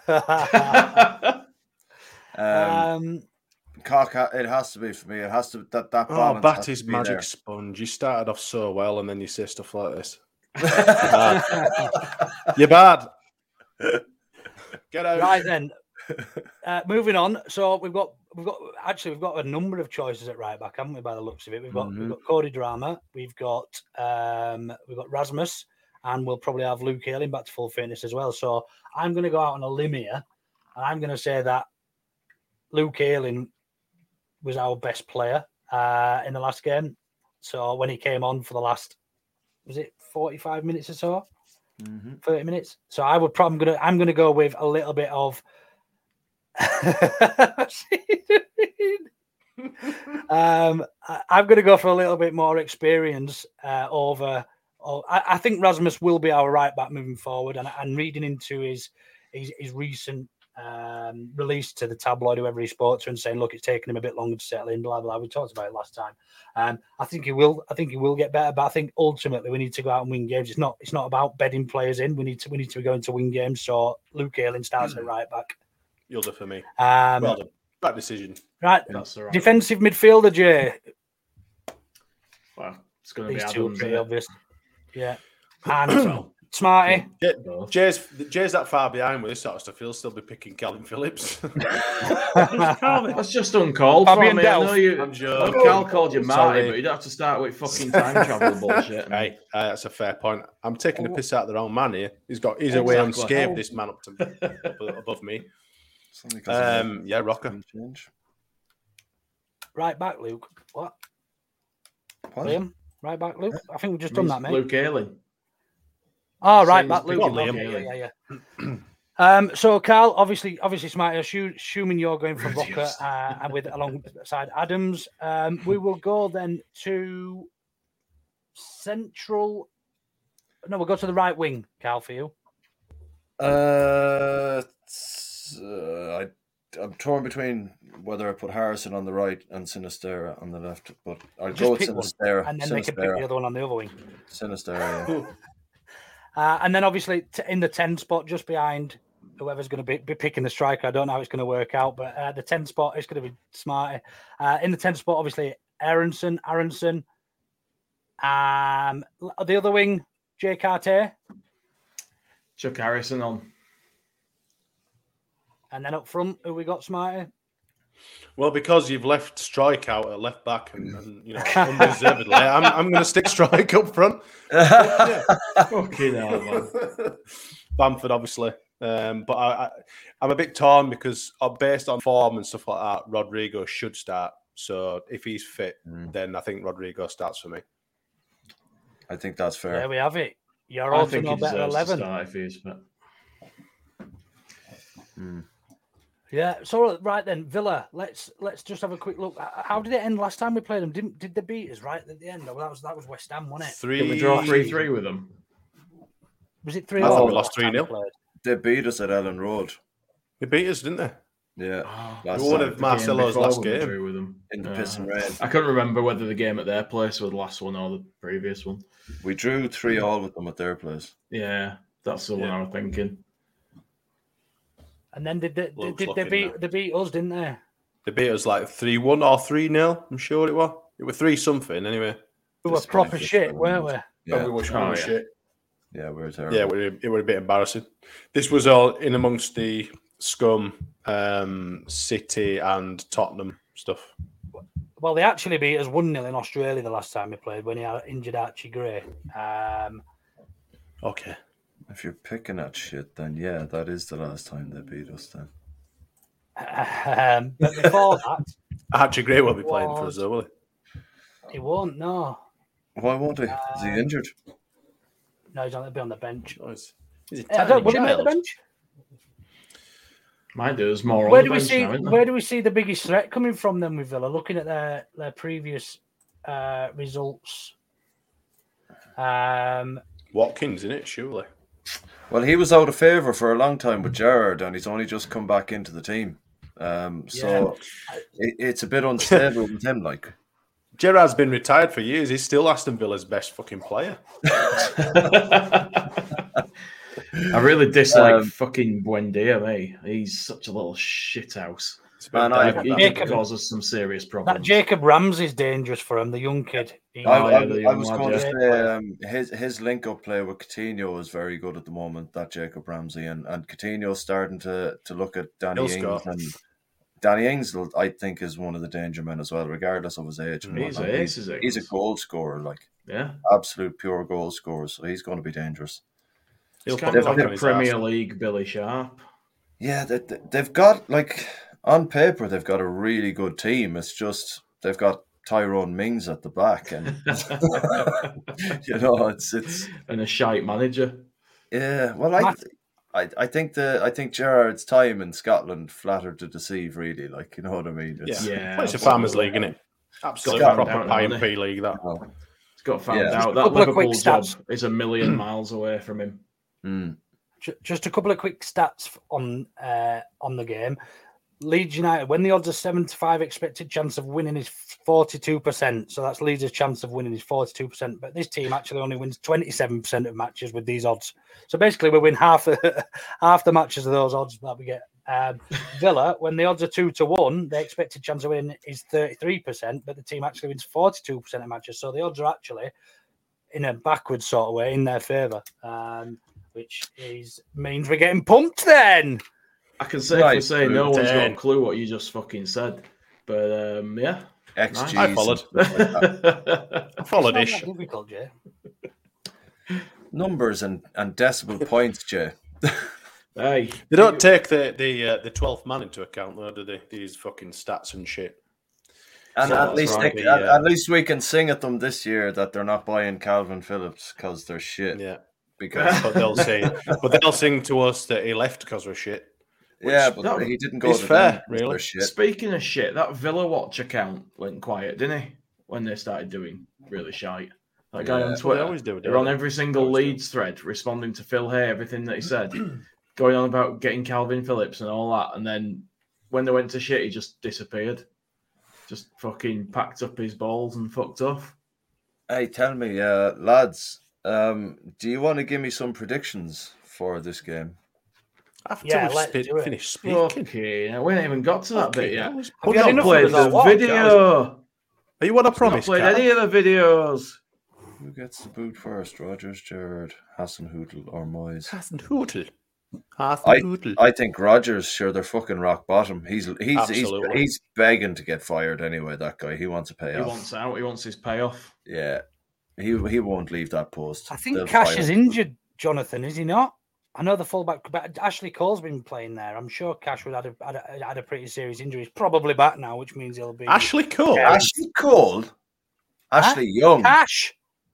Um, um, Cock, ha- it has to be for me. It has to that that Oh, balance. has Batty's to be magic there. sponge. You started off so well, and then you say stuff like this. You're bad. Get out. right then. Uh, moving on. So we've got we've got actually we've got a number of choices at right back, haven't we? By the looks of it, we've got we've Mhm. got Cody Drama, we've got um, we've got Rasmus, and we'll probably have Luke Ayling back to full fitness as well. So I'm going to go out on a limb here, and I'm going to say that Luke Ayling was our best player uh, in the last game. So when he came on for the last, was it forty-five minutes or so? Mhm. thirty minutes. So I would probably gonna I'm gonna go with a little bit of um I, I'm gonna go for a little bit more experience uh, over oh, I, I think Rasmus will be our right back moving forward, and, and reading into his his, his recent um, release to the tabloid, whoever he spoke to, and saying, look, it's taken him a bit longer to settle in, blah blah. We talked about it last time. Um, I think he will. I think he will get better, but I think ultimately we need to go out and win games. It's not. It's not about bedding players in. We need to. We need to be going to win games. So Luke Ayling starts at right back. You'll do for me. Um, Well done. Right decision. right, That's all right. defensive midfielder, Jay. Well, it's going to be These two are Adams. pretty isn't it? obvious. Yeah, and Smarty. Ja- Both. Jay's, Jay's that far behind with this sort of stuff. He'll still be picking Calvin Phillips. That's just uncalled for Fabian me. I know Delph. you. I'm joking. Cal called you Marty, Sorry. but you'd have to start with fucking time travel bullshit. Hey, uh, that's a fair point. I'm taking the piss out of their own man here. He's got he's away Exactly. unscathed. This man up to above, above me. Something because of Um, yeah, Rocker. the change. Right back, Luke. What? What? Liam? Right back, Luke. I think we've just done that, mate. Luke Ayling. Oh, right Same back, as Luke. Liam. Okay, Liam. yeah, yeah, yeah. Um, so, Carl, obviously, obviously, Smarty, assu- assuming you're going for Rocker Reduce. uh, and with alongside Adams, um, we will go then to central. No, we'll go to the right wing, Carl, for you. Uh, it's, uh, I I'm torn between whether I put Harrison on the right and Sinistera on the left, but I'll Just go with pick one, Sinistera. and then they can pick the Sinistera. other one on the other wing. Sinistera, yeah. Uh, and then obviously t- in the ten spot, just behind whoever's going to be, be picking the striker. I don't know how it's going to work out, but uh, the ten spot is going to be Smarty. Uh, in the ten spot, obviously, Aronson, Aronson. Um, the other wing, Jay Carter. Chuck Harrison on. And then up front, who we got, Smarty? Well, because you've left Strike out at left back and, and you know, undeservedly, I'm, I'm going to stick Strike up front. Yeah. Fucking hell, man. Bamford, obviously. Um, but I, I, I'm a bit torn because uh, based on form and stuff like that, Rodrigo should start. So if he's fit, mm. then I think Rodrigo starts for me. I think that's fair. There we have it. You're I also think he not better deserves to eleven. start if he is fit. Mm. Yeah. So right then, Villa. Let's let's just have a quick look. How did it end last time we played them? Didn't did they beat us right at the end? Well, that was that was West Ham, wasn't it? Three. Did we draw three three with them? Was it three? I thought we lost three nil. They beat us at Ellen Road. They beat us, didn't they? Yeah. Oh, one of Marcelo's last game with them. In the uh, piss and rain. I couldn't remember whether the game at their place was the last one or the previous one. We drew three all with them at their place. Yeah, that's the yeah. one I was thinking. And then did they, did, did they beat now. they beat us, didn't they? They beat us like three one or three nil. I'm sure it was. It was three something anyway. We were proper shit, weren't we? Yeah, we were oh, yeah. shit. Yeah, we were terrible. Yeah, it would, it would a bit embarrassing. This was all in amongst the scum, um, City and Tottenham stuff. Well, they actually beat us one nil in Australia the last time we played when he had injured Archie Gray. Um, okay. If you're picking at shit, then yeah, that is the last time they beat us then. Um, but before that... Archie Gray will be playing was... for us, though, will he? He won't, no. Why won't he? Is he Um, injured? No, he's on, be on the bench. Oh, is, is he I don't, will he be on the bench? Might do. There's more Where on do the we bench see? now, isn't there? Where do we see the biggest threat coming from then with Villa? Looking at their their previous uh, results. Um, Watkins, in it, surely. Well, he was out of favour for a long time with Gerrard, and he's only just come back into the team. Um, so Yeah. it, it's a bit unstable with him, like. Gerrard's been retired for years. He's still Aston Villa's best fucking player. I really dislike Um, fucking Buendia, mate. He's such a little shithouse. Man, I- He Jacob- could cause us some serious that problems. Jacob Ramsey's dangerous for him, the young kid. He- I, Oh, I, yeah, the I young was lad, going to yeah. say um, his his link up play with Coutinho is very good at the moment. That Jacob Ramsey and and Coutinho's starting to to look at Danny He'll Ings, score. and Danny Ings, I think, is one of the danger men as well, regardless of his age. and He's whatnot. a- he's, he's a- he's a goal scorer, like Yeah. absolute pure goal scorer. So he's going to be dangerous. He'll It's kind put of like back on a his Premier arse. League Billy Sharp. Yeah, they, they- they've got like on paper they've got a really good team. It's just they've got Tyrone Mings at the back, and you know it's it's And a shite manager. yeah. Well, I. I, I think the I think Gerrard's time in Scotland flattered to deceive, really. Like, you know what I mean? Yeah, Yeah, well, it's a absolutely. Farmers League, isn't it? Absolutely Got proper found pie out, and hasn't pea league. That. Oh, He's got found Yeah. out. a That couple of quick Liverpool job stats. is a million miles away from him. mm. Ju- Just a couple of quick stats on uh, on the game. Leeds United, when the odds are seven to five, expected chance of winning is forty-two percent. So that's Leeds' chance of winning is forty-two percent. But this team actually only wins twenty-seven percent of matches with these odds. So basically, we win half the, half the matches of those odds that we get. Um, Villa, when the odds are two to one, the expected chance of winning is thirty-three percent, but the team actually wins forty-two percent of matches. So the odds are actually, in a backwards sort of way, in their favour, um, which is means we're getting pumped then. I can safely Right, say no one's got ten. a clue what you just fucking said. But um, yeah. X Gs. I followed. I followed It's ish. not that difficult, Jay. Numbers and, and decimal points, Jay. Hey. They don't take the the uh, the twelfth man into account, though, do they? These fucking stats and shit. And So at that's least right, they, the, at, uh, at least we can sing at them this year that they're not buying Calvin Phillips because they're shit. Yeah, Because but they'll say, but they'll sing to us that he left because we're shit. yeah, but no, he didn't go it's to fair, them 'cause really. they're shit. Speaking of shit, that Villa Watch account went quiet, didn't he? When they started doing really shite. That guy Yeah. on They Twitter. always do, They're don't on they? every single Always do. Leeds thread, responding to Phil Hay, everything that he said, going on about getting Calvin Phillips and all that. And then when they went to shit, he just disappeared. Just fucking packed up his balls and fucked off. Hey, tell me, uh, lads, Um, do you want to give me some predictions for this game? After Yeah, we've let's spe- do it. finished speaking. Okay, we haven't even got to that Okay, bit yet. that was- Have We've you had not enough played of us the or what? video. Are you what I We've not promised, played Carl? any of the videos. Who gets the boot first? Rogers, Jared, Hassan Hootel, or Moyes? Hasn't Hootel. Hasn't I, Hootel. I think Rogers, sure, they're fucking rock bottom. He's he's he's, Absolutely. he's begging to get fired anyway. That guy, he wants a He payoff. wants out. He wants his payoff. Yeah, he he won't leave that post. I think They'll Cash fire is him. injured, Jonathan, is he not? I know the fullback, but Ashley Cole's been playing there. I'm sure Cash would have had a, had a, had a pretty serious injury. He's probably back now, which means he'll be... Ashley Cole. Yeah. Ashley Cole, Ashley Young. Cash!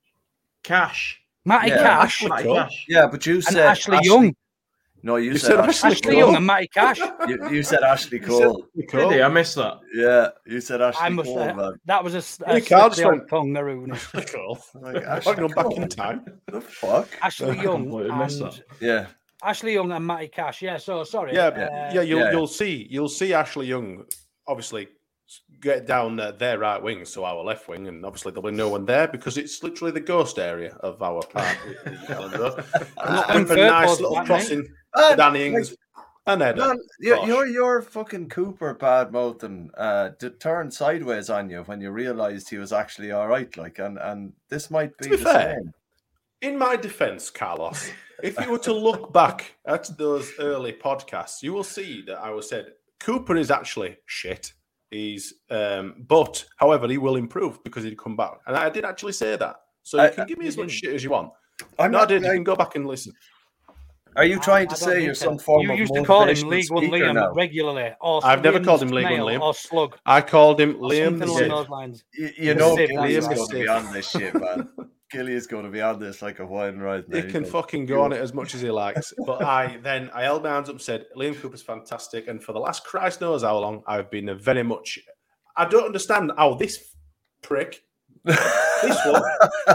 Cash. Matty Yeah, Cash. Ashley Matty Cole. Cash. Yeah, but you And said Ashley Young. No, you, You said, said Ashley, Ashley Ashley Cole. Young and Matty Cash. You, you said Ashley You said Cole. Ashley Cole. Did he? I missed that. Yeah, you said Ashley I must Cole. uh, man. that was a, s- a Hey, Carl just slippery went- old tongue, the Rooney. Ashley Cole. Like, I'm Ashley going back Cole. in time. The fuck? Ashley I Young completely missed and that. Yeah. Ashley Young and Matty Cash. Yeah, so sorry. Yeah, uh, yeah, you'll yeah. you'll see you'll see Ashley Young obviously get down uh, their right wing, so our left wing, and obviously there'll be no one there because it's literally the ghost area of our part of the calendar. Not And when a nice Firpo's little back, crossing, Uh, Danny Ings and Ed. Man, you're, Gosh. you're you're fucking Cooper bad mouthing uh to turn sideways on you when you realised he was actually all right. Like, and and this might be, To be the fair, same. In my defense, Carlos, if you were to look back at those early podcasts, you will see that I was said Cooper is actually shit. He's, um, but however, he will improve because he'd come back, and I did actually say that. So you I- can give me as much shit as you want. I'm no, I not. did. You I- can go back and listen. Are you trying to I don't say think you're so. some form You of used to call him motivational League One speaker Liam now? regularly. Or I've never Liam called him League One Snail Liam. Or Slug. I called him Or Liam. something along Ziv. those lines. You, you know, Siv, Gilly's that's going to be right. on this shit, man. Gilly is going to be on this like a wine right now. He can fucking go on it as much as he likes. But I then I held my hands up and said, Liam Cooper's fantastic. And for the last Christ knows how long, I've been a very much. I don't understand how this prick, this one,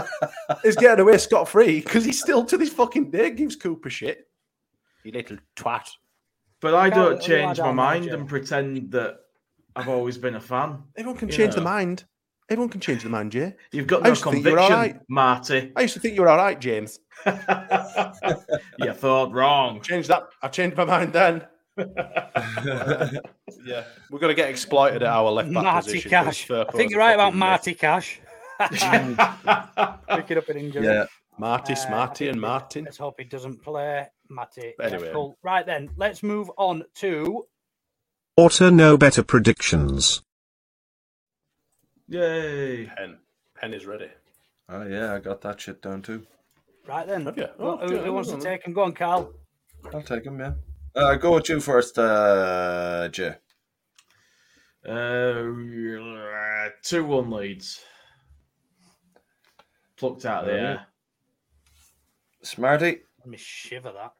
is getting away scot free because he still to this fucking day gives Cooper shit. You little twat. But I Carl, don't you are change my down mind there, Jay. and pretend that I've always been a fan. Everyone can You change know. their mind. Everyone can change their mind, Jay. You've got I no used to think you were conviction, all right. Marty. I used to think you were all right, James. You thought wrong. Changed that. I changed my mind then. Yeah, we're going to get exploited at our left back Marty position. Cash. because I Firpo's think a you're right about fucking Marty Cash. Picking up an injury. Yeah. Marty, Uh, I Smarty, think and we- Martin. Let's hope he doesn't play Matty. But Yeah, anyway. cool. Right then, let's move on to Auto Know Better predictions. Yay. Pen. Pen is ready. Oh yeah, I got that shit down too. right then. Have you? Who, Oh, who- good. who wants to Oh, take him? Go on, Carl. I'll take him. Yeah. Uh, go with you first, uh, Jay. Uh, two one leads. Plucked out of the air. Smarty. Let me shiver that.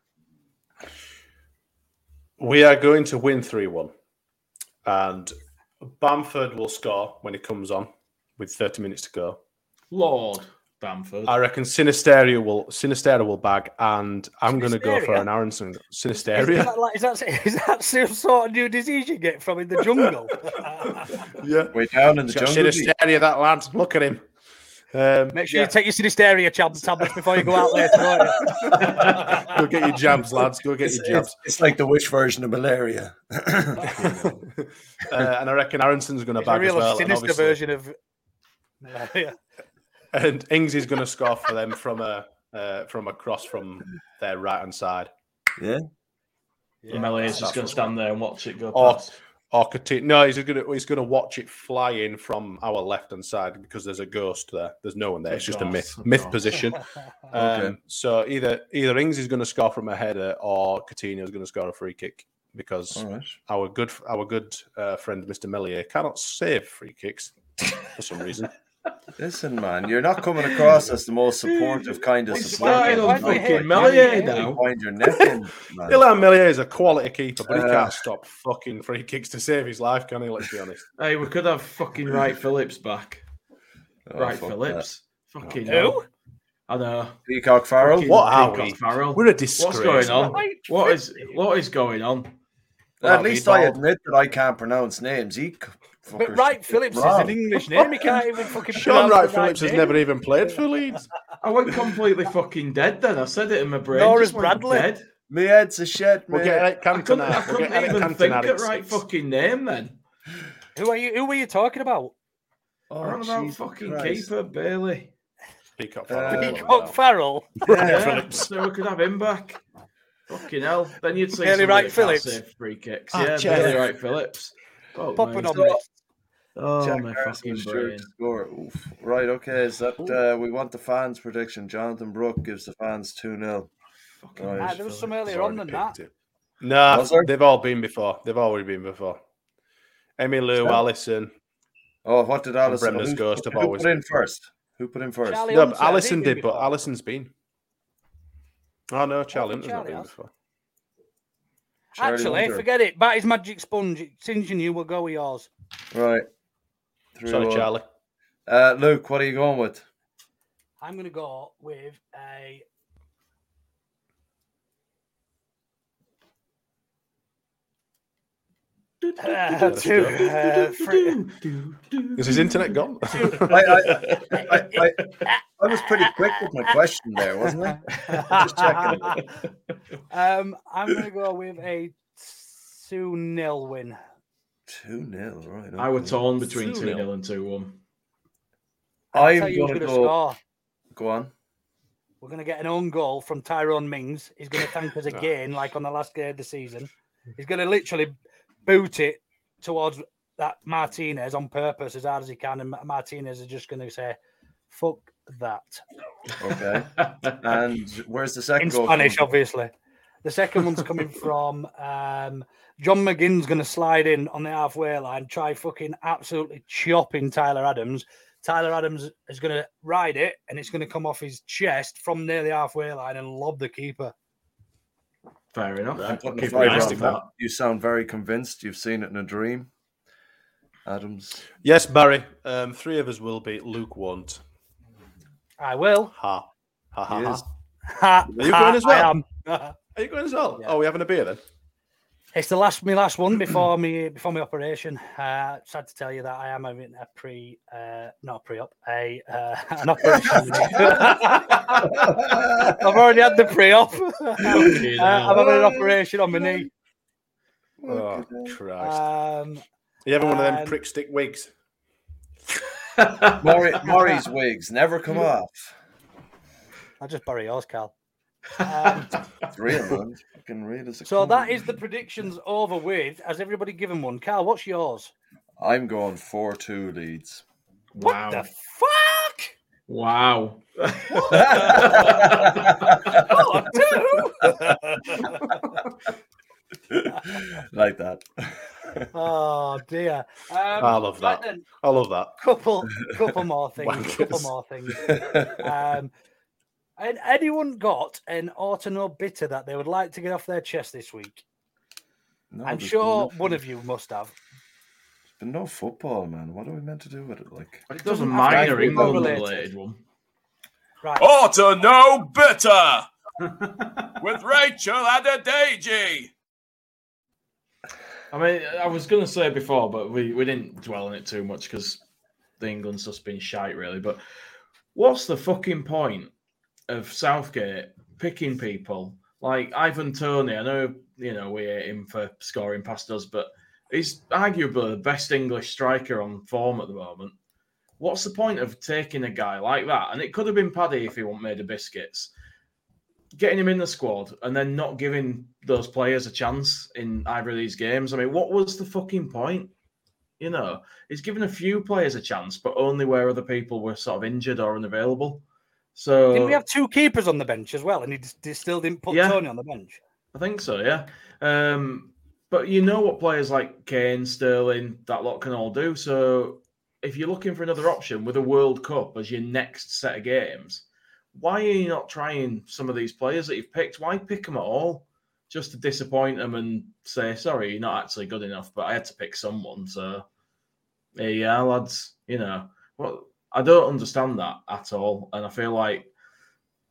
We are going to win three one. And Bamford will score when he comes on with thirty minutes to go. Lord Bamford. I reckon Sinisteria will Sinisteria will bag, and I'm going to go for Sinisteria? an Aronson. Is, Sinisteria. that like, is, that, is that some sort of new disease you get from in the jungle? Yeah. Way down in the He's got jungle. Sinisteria, that lad. Look at him. Um, Make sure yeah. you take your Sinisteria tab- tablets before you go out later. won't you? Go get your jabs, lads. Go get It's, your jabs. it's, it's like the witch version of malaria. uh, and I reckon Aronson's going to It's a bag as real well. And, sinister obviously- version of. Yeah. and Ings is going to score for them from a uh, from across from their right hand side. Yeah. Melies just going to stand there and watch it go Or, past. or Coutinho. No, he's going to he's going to watch it fly in from our left hand side because there's a ghost there. There's no one there. It's just a Of myth course, of myth course. position. Um, Okay. So either either Ings is going to score from a header or Coutinho is going to score a free kick because All right. our good our good uh, friend Mister Melier cannot save free kicks for some reason. Listen, man, you're not coming across as the most supportive kind of He's supporter. starting why on do we fucking hate Melier Melier? now. Wind your neck in, man. Ilan Melier is a quality keeper, but he Uh, can't stop fucking free kicks to save his life, can he? Let's be honest. Hey, we could have fucking Wright Phillips back. Oh, Wright fuck Phillips. Fucking Who? hell. I know. that. Peacock Farrell. Fucking What are Peacock we? Farrell. We're a disgrace. What's going on? Wright What is what is going on? Well, at least I admit that I can't pronounce names. He but Wright Phillips is an English name. He can't even fucking Sean Wright Phillips right has name. never even played for Leeds. I went completely fucking dead then. I said it in my brain. Nor is Bradley. Dead. My head's a shit, We'll man. get Eric Cantona. I couldn't, I couldn't we'll even think of right fucking name then. Who are you? Who were you talking about? Oh, I'm about fucking Christ. Keeper Bailey. Peacock Farrell. Uh, Peacock Farrell. Yeah, Phillips. So we could have him back. Fucking hell. Then you'd see Bailey Wright Phillips. Save free kicks. Oh, yeah, Jeff. Bailey Wright Phillips. Oh, Popping on me. me. Oh, Jack my Harrison fucking sure brain. to score. Oof. Right, okay. Is that uh, we want the fans' prediction? Jonathan Brooke gives the fans two nil. Right. Ah, there was some earlier on than that. No, nah, Was there? they've all been before. They've already been before. Emmy Lou, So- Allison. Oh, what did Allison? Bremner's Who, Ghost have who always put in been. first? Who put in first? Charlie No, Hunter, but Allison has he been did, but before? Allison's been. Oh no, Charlie think Hunter's not Charlie been has. before. Charlie Actually, Hunter. forget it. Bat his magic sponge. Singeing you will go with yours. Right. Three Sorry, one. Charlie. Uh, Luke, what are you going with? I'm going to go with a. Uh, two, uh, three, Is his internet gone? I, I, I, I, I was pretty quick with my question there, wasn't I? Just checking. um, I'm going to go with a two nil win. two nil, right. I was okay. torn between two two nil. nil and two one. I'll I'm tell you who's going to gonna go. score. Go on. We're going to get an own goal from Tyrone Mings. He's going to thank us again, like on the last day of the season. He's going to literally boot it towards that Martinez on purpose as hard as he can, and Martinez is just going to say, "Fuck that." Okay. And where's the second In goal? Spanish, coming obviously. The second one's coming from um, John McGinn's going to slide in on the halfway line, try fucking absolutely chopping Tyler Adams. Tyler Adams is going to ride it, and it's going to come off his chest from near the halfway line and lob the keeper. Fair enough. I'm putting the Keep five realistic, on that. You sound very convinced. You've seen it in a dream. Adams. Yes, Barry. Um, three of us will be. Luke won't. I will. Ha. Ha ha He ha. is. Ha, Are you ha, going as well? I am. Are you going as well? Yeah. Oh, we having a beer then? It's the last my last one before me before my operation. Uh, sad to tell you that I am having a pre, uh, not a pre-op, a uh, an operation. I've already had the pre-op. uh, I'm having an operation on my knee. Oh, Christ. Um, Are you having one of them and- prick stick wigs? Maury, Maury's wigs never come off. I'll just borrow yours, Cal. Um, Three of them. Fucking read as a so comic. that is the predictions over with. Has everybody given one? Cal, what's yours? I'm going four two Leeds. Wow. What the fuck? Wow. Like that. Oh dear. Um, I love right that. then, I love that. couple, couple more things. Wankers. Couple more things. Um, had anyone got an Autono bitter that they would like to get off their chest this week? No, I'm there's sure been one no- of you must have. There's been no football, man. What are we meant to do with it? Like, It doesn't have minor to be England related. related one. Right. Auto no bitter with Rachel Adedeji. I mean, I was going to say before, but we, we didn't dwell on it too much because the England stuff's been shite, really. But what's the fucking point of Southgate picking people like Ivan Toney? I know, you know, we hate him for scoring past us, but he's arguably the best English striker on form at the moment. What's the point of taking a guy like that? And it could have been Paddy if he wasn't made of biscuits. Getting him in the squad and then not giving those players a chance in either of these games. I mean, what was the fucking point? You know, he's given a few players a chance, but only where other people were sort of injured or unavailable. So Didn't we have two keepers on the bench as well? And he, just, he still didn't put Yeah. Tony on the bench. I think so, yeah. Um, but you know what players like Kane, Sterling, that lot can all do. So if you're looking for another option with a World Cup as your next set of games, why are you not trying some of these players that you've picked? Why pick them at all? Just to disappoint them and say, sorry, you're not actually good enough, but I had to pick someone. So, yeah, lads, you know, well, I don't understand that at all. And I feel like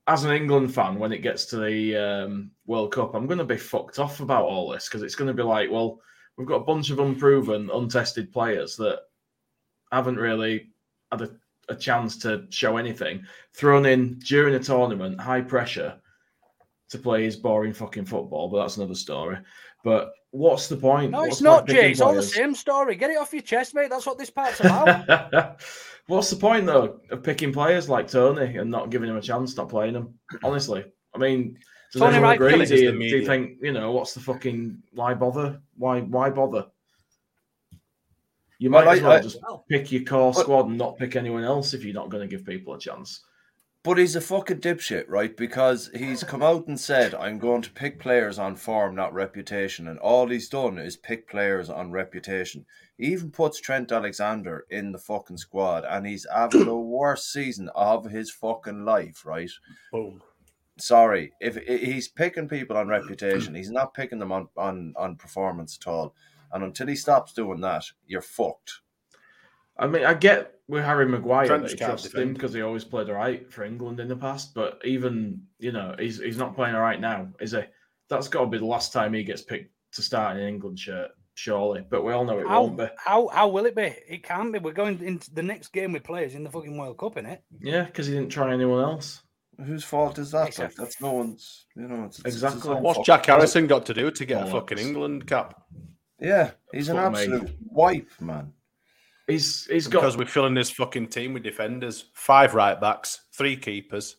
as an England fan, when it gets to the um, World Cup, I'm going to be fucked off about all this because it's going to be like, well, we've got a bunch of unproven, untested players that haven't really had a, a chance to show anything, thrown in during a tournament, high pressure to play his boring fucking football, but that's another story. But what's the point? No, What's it's not, the point Jay. picking It's all the players? same story. Get it off your chest, mate. That's what this part's about. What's the point, though, of picking players like Tony and not giving him a chance, not playing him? Honestly, I mean, does Tony everyone Wright agree? killing Do is you, the do you media. think, you know, what's the fucking, why bother? Why why bother? You might Well, as I- well I- just pick your core But- squad and not pick anyone else if you're not going to give people a chance. But he's a fucking dipshit, right? Because he's come out and said, I'm going to pick players on form, not reputation. And all he's done is pick players on reputation. He even puts Trent Alexander in the fucking squad, and he's having the worst season of his fucking life, right? Boom. Sorry. If if he's picking people on reputation, he's not picking them on, on, on performance at all. And until he stops doing that, you're fucked. I mean, I get with Harry Maguire Trent that he can't trusts him defend. because he always played all right for England in the past, but even, you know, he's he's not playing all right now, is he? That's got to be the last time he gets picked to start in an England shirt, surely. But we all know it How, won't be. how how will it be? It can't be. We're going into the next game we play is in the fucking World Cup, innit? Yeah, because he didn't try anyone else. Whose fault is that? Like, Except- that's no one's, you know, it's, it's Exactly. it's his own What's fault. Jack Harrison got to do to get a Bollocks. fucking England cap? Yeah, he's an Fuck me. absolute wipe, man. He's he's got Because we're filling this fucking team with defenders, five right backs, three keepers.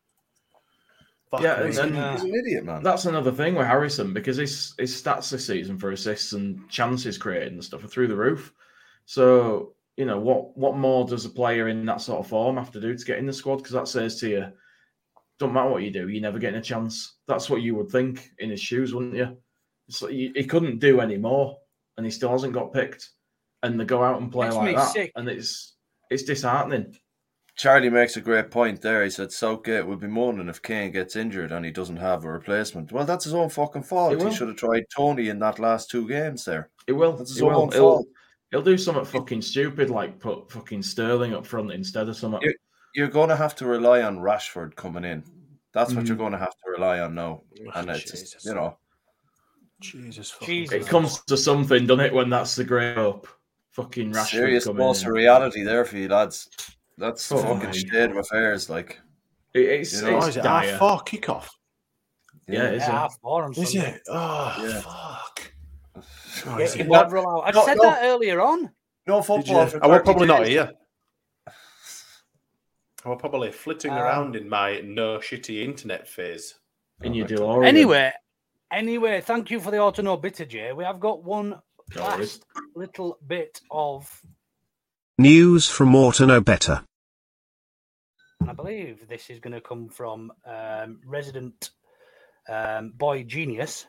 Fuck Yeah, me. He's, and- an, he's an idiot, man. That's another thing with Harrison because his his stats this season for assists and chances created and stuff are through the roof. So you know what what more does a player in that sort of form have to do to get in the squad? Because that says to you, don't matter what you do, you're never getting a chance. That's what you would think in his shoes, wouldn't you? It's like he, he couldn't do any more, and he still hasn't got picked. And they go out and play Makes like me that, sick. and it's it's disheartening. Charlie makes a great point there. He said Southgate would be moaning if Kane gets injured and he doesn't have a replacement. Well, that's his own fucking fault. He He, will. should have tried Tony in that last two games there. It will. That's his It will. own He'll, fault. he'll do something fucking stupid like put fucking Sterling up front instead of something. You're, you're going to have to rely on Rashford coming in. That's what Mm. you're going to have to rely on now. And it's, Jesus. just, you know, Jesus fucking Jesus. It comes to something, doesn't it, when that's the great hope? Fucking Rashford serious coming dose in. of reality there for you, lads. That's the Oh, fucking my. state of affairs. Like, It- it's You know, it's Oh, is it dire. half four kickoff? Yeah, it is. Yeah, Yeah. half four on Is Sunday. it? Oh, Yeah. fuck. Oh, Get is your it? blood roll out. I No, said no. that earlier on. no Did football you? for I was thirty probably not days. here. I was probably flitting Um, around in my no shitty internet phase. In your Oh, DeLorean. Anyway, anyway, thank you for the auto no bitter, Jay. We have got one No worries. last little bit of, News from Ought to Know Better. and I believe this is going to come from um, resident um, boy genius.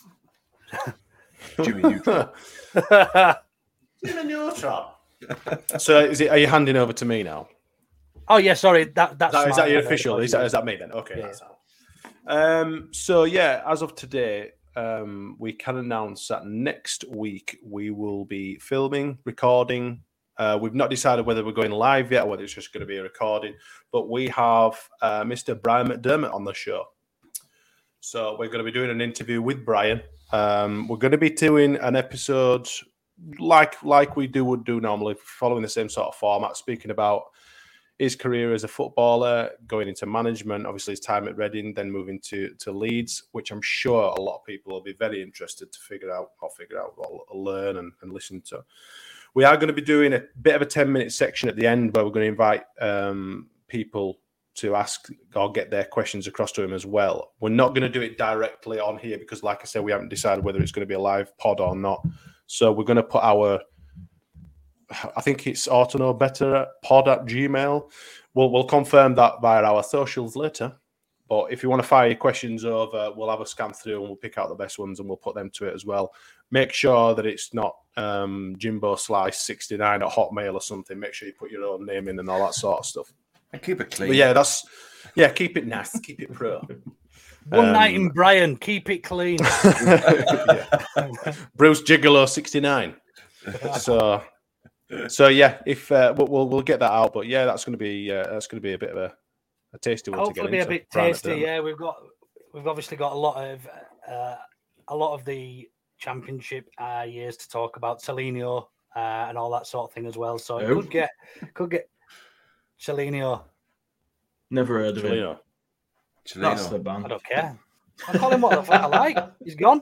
Jimmy Neutron. Jimmy Neutron. So, is it? Are you handing over to me now? Oh yeah, sorry. That that's Is that, is my- that your official? Is that, is that me then? Okay, Yeah. that's how. Um, so yeah, as of today, um, we can announce that next week we will be filming, recording. Uh, we've not decided whether we're going live yet or whether it's just going to be a recording. But we have uh, Mister Brian McDermott on the show, so we're going to be doing an interview with Brian. Um, we're going to be doing an episode like like we do would do normally, following the same sort of format, speaking about his career as a footballer, going into management, obviously his time at Reading, then moving to, to Leeds, which I'm sure a lot of people will be very interested to figure out, or figure out, or learn and, and listen to. We are going to be doing a bit of a ten-minute section at the end where we're going to invite um, people to ask or get their questions across to him as well. We're not going to do it directly on here because, like I said, we haven't decided whether it's going to be a live pod or not. So we're going to put our... I think it's ought to know better pod at Gmail. We'll we'll confirm that via our socials later. But if you want to fire your questions over, we'll have a scan through and we'll pick out the best ones and we'll put them to it as well. Make sure that it's not um, Jimbo Slice sixty-nine at Hotmail or something. Make sure you put your own name in and all that sort of stuff. And keep it clean. But yeah, that's yeah, keep it nice, keep it pro. One Um, night in Brian, keep it clean. Yeah. Bruce Gigolo sixty-nine. So. So yeah, if uh, we'll we'll get that out, but yeah, that's going to be uh, that's going to be a bit of a a tasty one Hopefully to get be into. a bit Brian tasty. McDermott. Yeah, we've got we've obviously got a lot of uh, a lot of the championship uh, years to talk about. Celinio uh, and all that sort of thing as well. So it Who? could get could get Celinio. Never heard of him. Cellino. That's Cellino. the band. I don't care. I call him what the fuck I like. He's gone.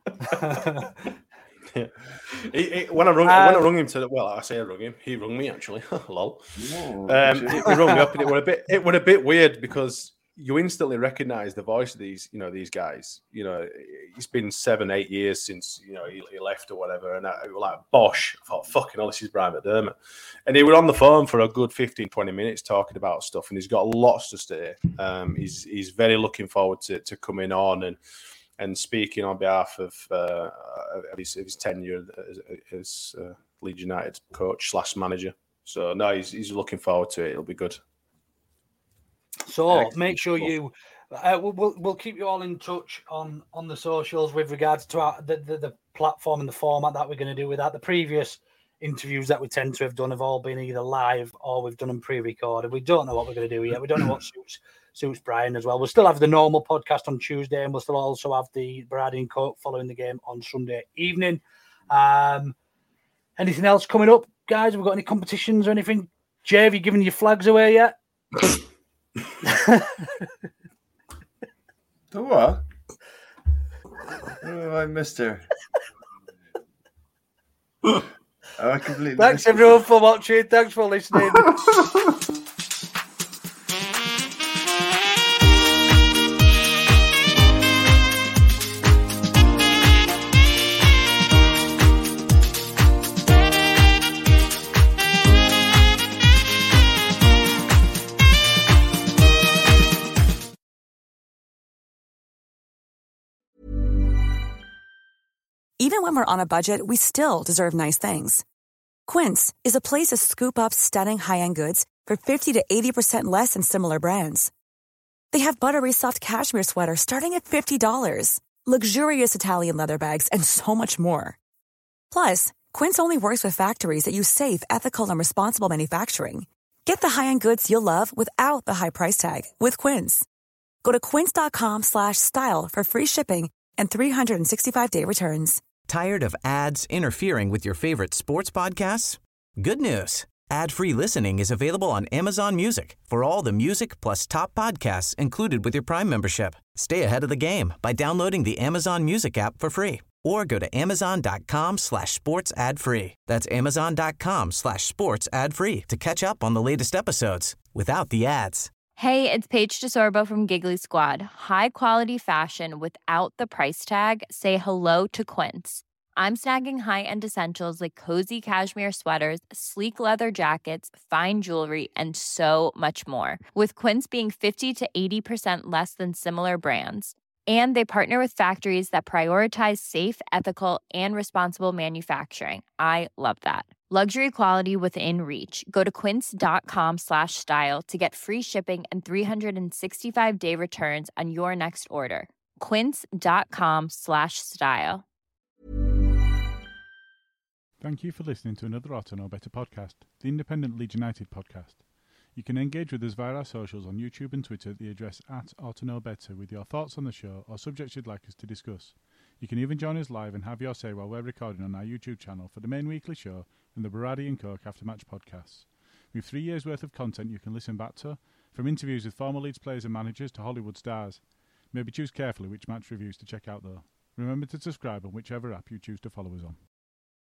Yeah. He, he, when I rung, Um, when I rung him to the, well, I say I rung him. He rung me actually. Lol. No, Um, shit. he, he rung me up, and it were a bit. It were a bit weird because you instantly recognise the voice of these, you know, these guys. You know, it's been seven, eight years since you know he, he left or whatever, and I, it was like Bosch. I thought, fucking hell, this is Brian McDermott, and he was on the phone for a good fifteen, twenty minutes talking about stuff, and he's got lots to say. Um, he's he's very looking forward to to coming on and. and speaking on behalf of, uh, of, his, of his tenure as, as uh, Leeds United coach slash manager. So, no, he's, he's looking forward to it. It'll be good. So Excellent. make sure you uh, we'll, we'll we'll keep you all in touch on on the socials with regards to our, the, the the platform and the format that we're going to do with that. The previous interviews that we tend to have done have all been either live or we've done them pre-recorded. We don't know what we're going to do yet. We don't know what suits suits Brian as well. We'll still have the normal podcast on Tuesday, and we'll still also have the Brady and Coke following the game on Sunday evening. Um, anything else coming up, guys? Have we got any competitions or anything? Jay, have you given your flags away yet? The what? Oh, I missed her. Oh, I completely Thanks missed everyone for watching. Thanks for listening. Even when we're on a budget, we still deserve nice things. Quince is a place to scoop up stunning high-end goods for fifty to eighty percent less than similar brands. They have buttery soft cashmere sweaters starting at fifty dollars, luxurious Italian leather bags, and so much more. Plus, Quince only works with factories that use safe, ethical, and responsible manufacturing. Get the high-end goods you'll love without the high price tag with Quince. Go to quince.com slash style for free shipping and three sixty-five day returns. Tired of ads interfering with your favorite sports podcasts? Good news. Ad-free listening is available on Amazon Music for all the music plus top podcasts included with your Prime membership. Stay ahead of the game by downloading the Amazon Music app for free or go to amazon.com slash sports ad free. That's amazon.com slash sports ad free to catch up on the latest episodes without the ads. Hey, it's Paige DeSorbo from Giggly Squad. High quality fashion without the price tag. Say hello to Quince. I'm snagging high-end essentials like cozy cashmere sweaters, sleek leather jackets, fine jewelry, and so much more. With Quince being fifty to eighty percent less than similar brands. And they partner with factories that prioritize safe, ethical, and responsible manufacturing. I love that. Luxury quality within reach. Go to quince.com slash style to get free shipping and three sixty-five day returns on your next order. Quince.com slash style. Thank you for listening to another Ought to Know Better podcast, the independent Leeds United podcast. You can engage with us via our socials on YouTube and Twitter at the address at Ought to Know Better with your thoughts on the show or subjects you'd like us to discuss. You can even join us live and have your say while we're recording on our YouTube channel for the main weekly show and the Baradi and Coke After Match podcasts. We have three years' worth of content you can listen back to, from interviews with former Leeds players and managers to Hollywood stars. Maybe choose carefully which match reviews to check out though. Remember to subscribe on whichever app you choose to follow us on.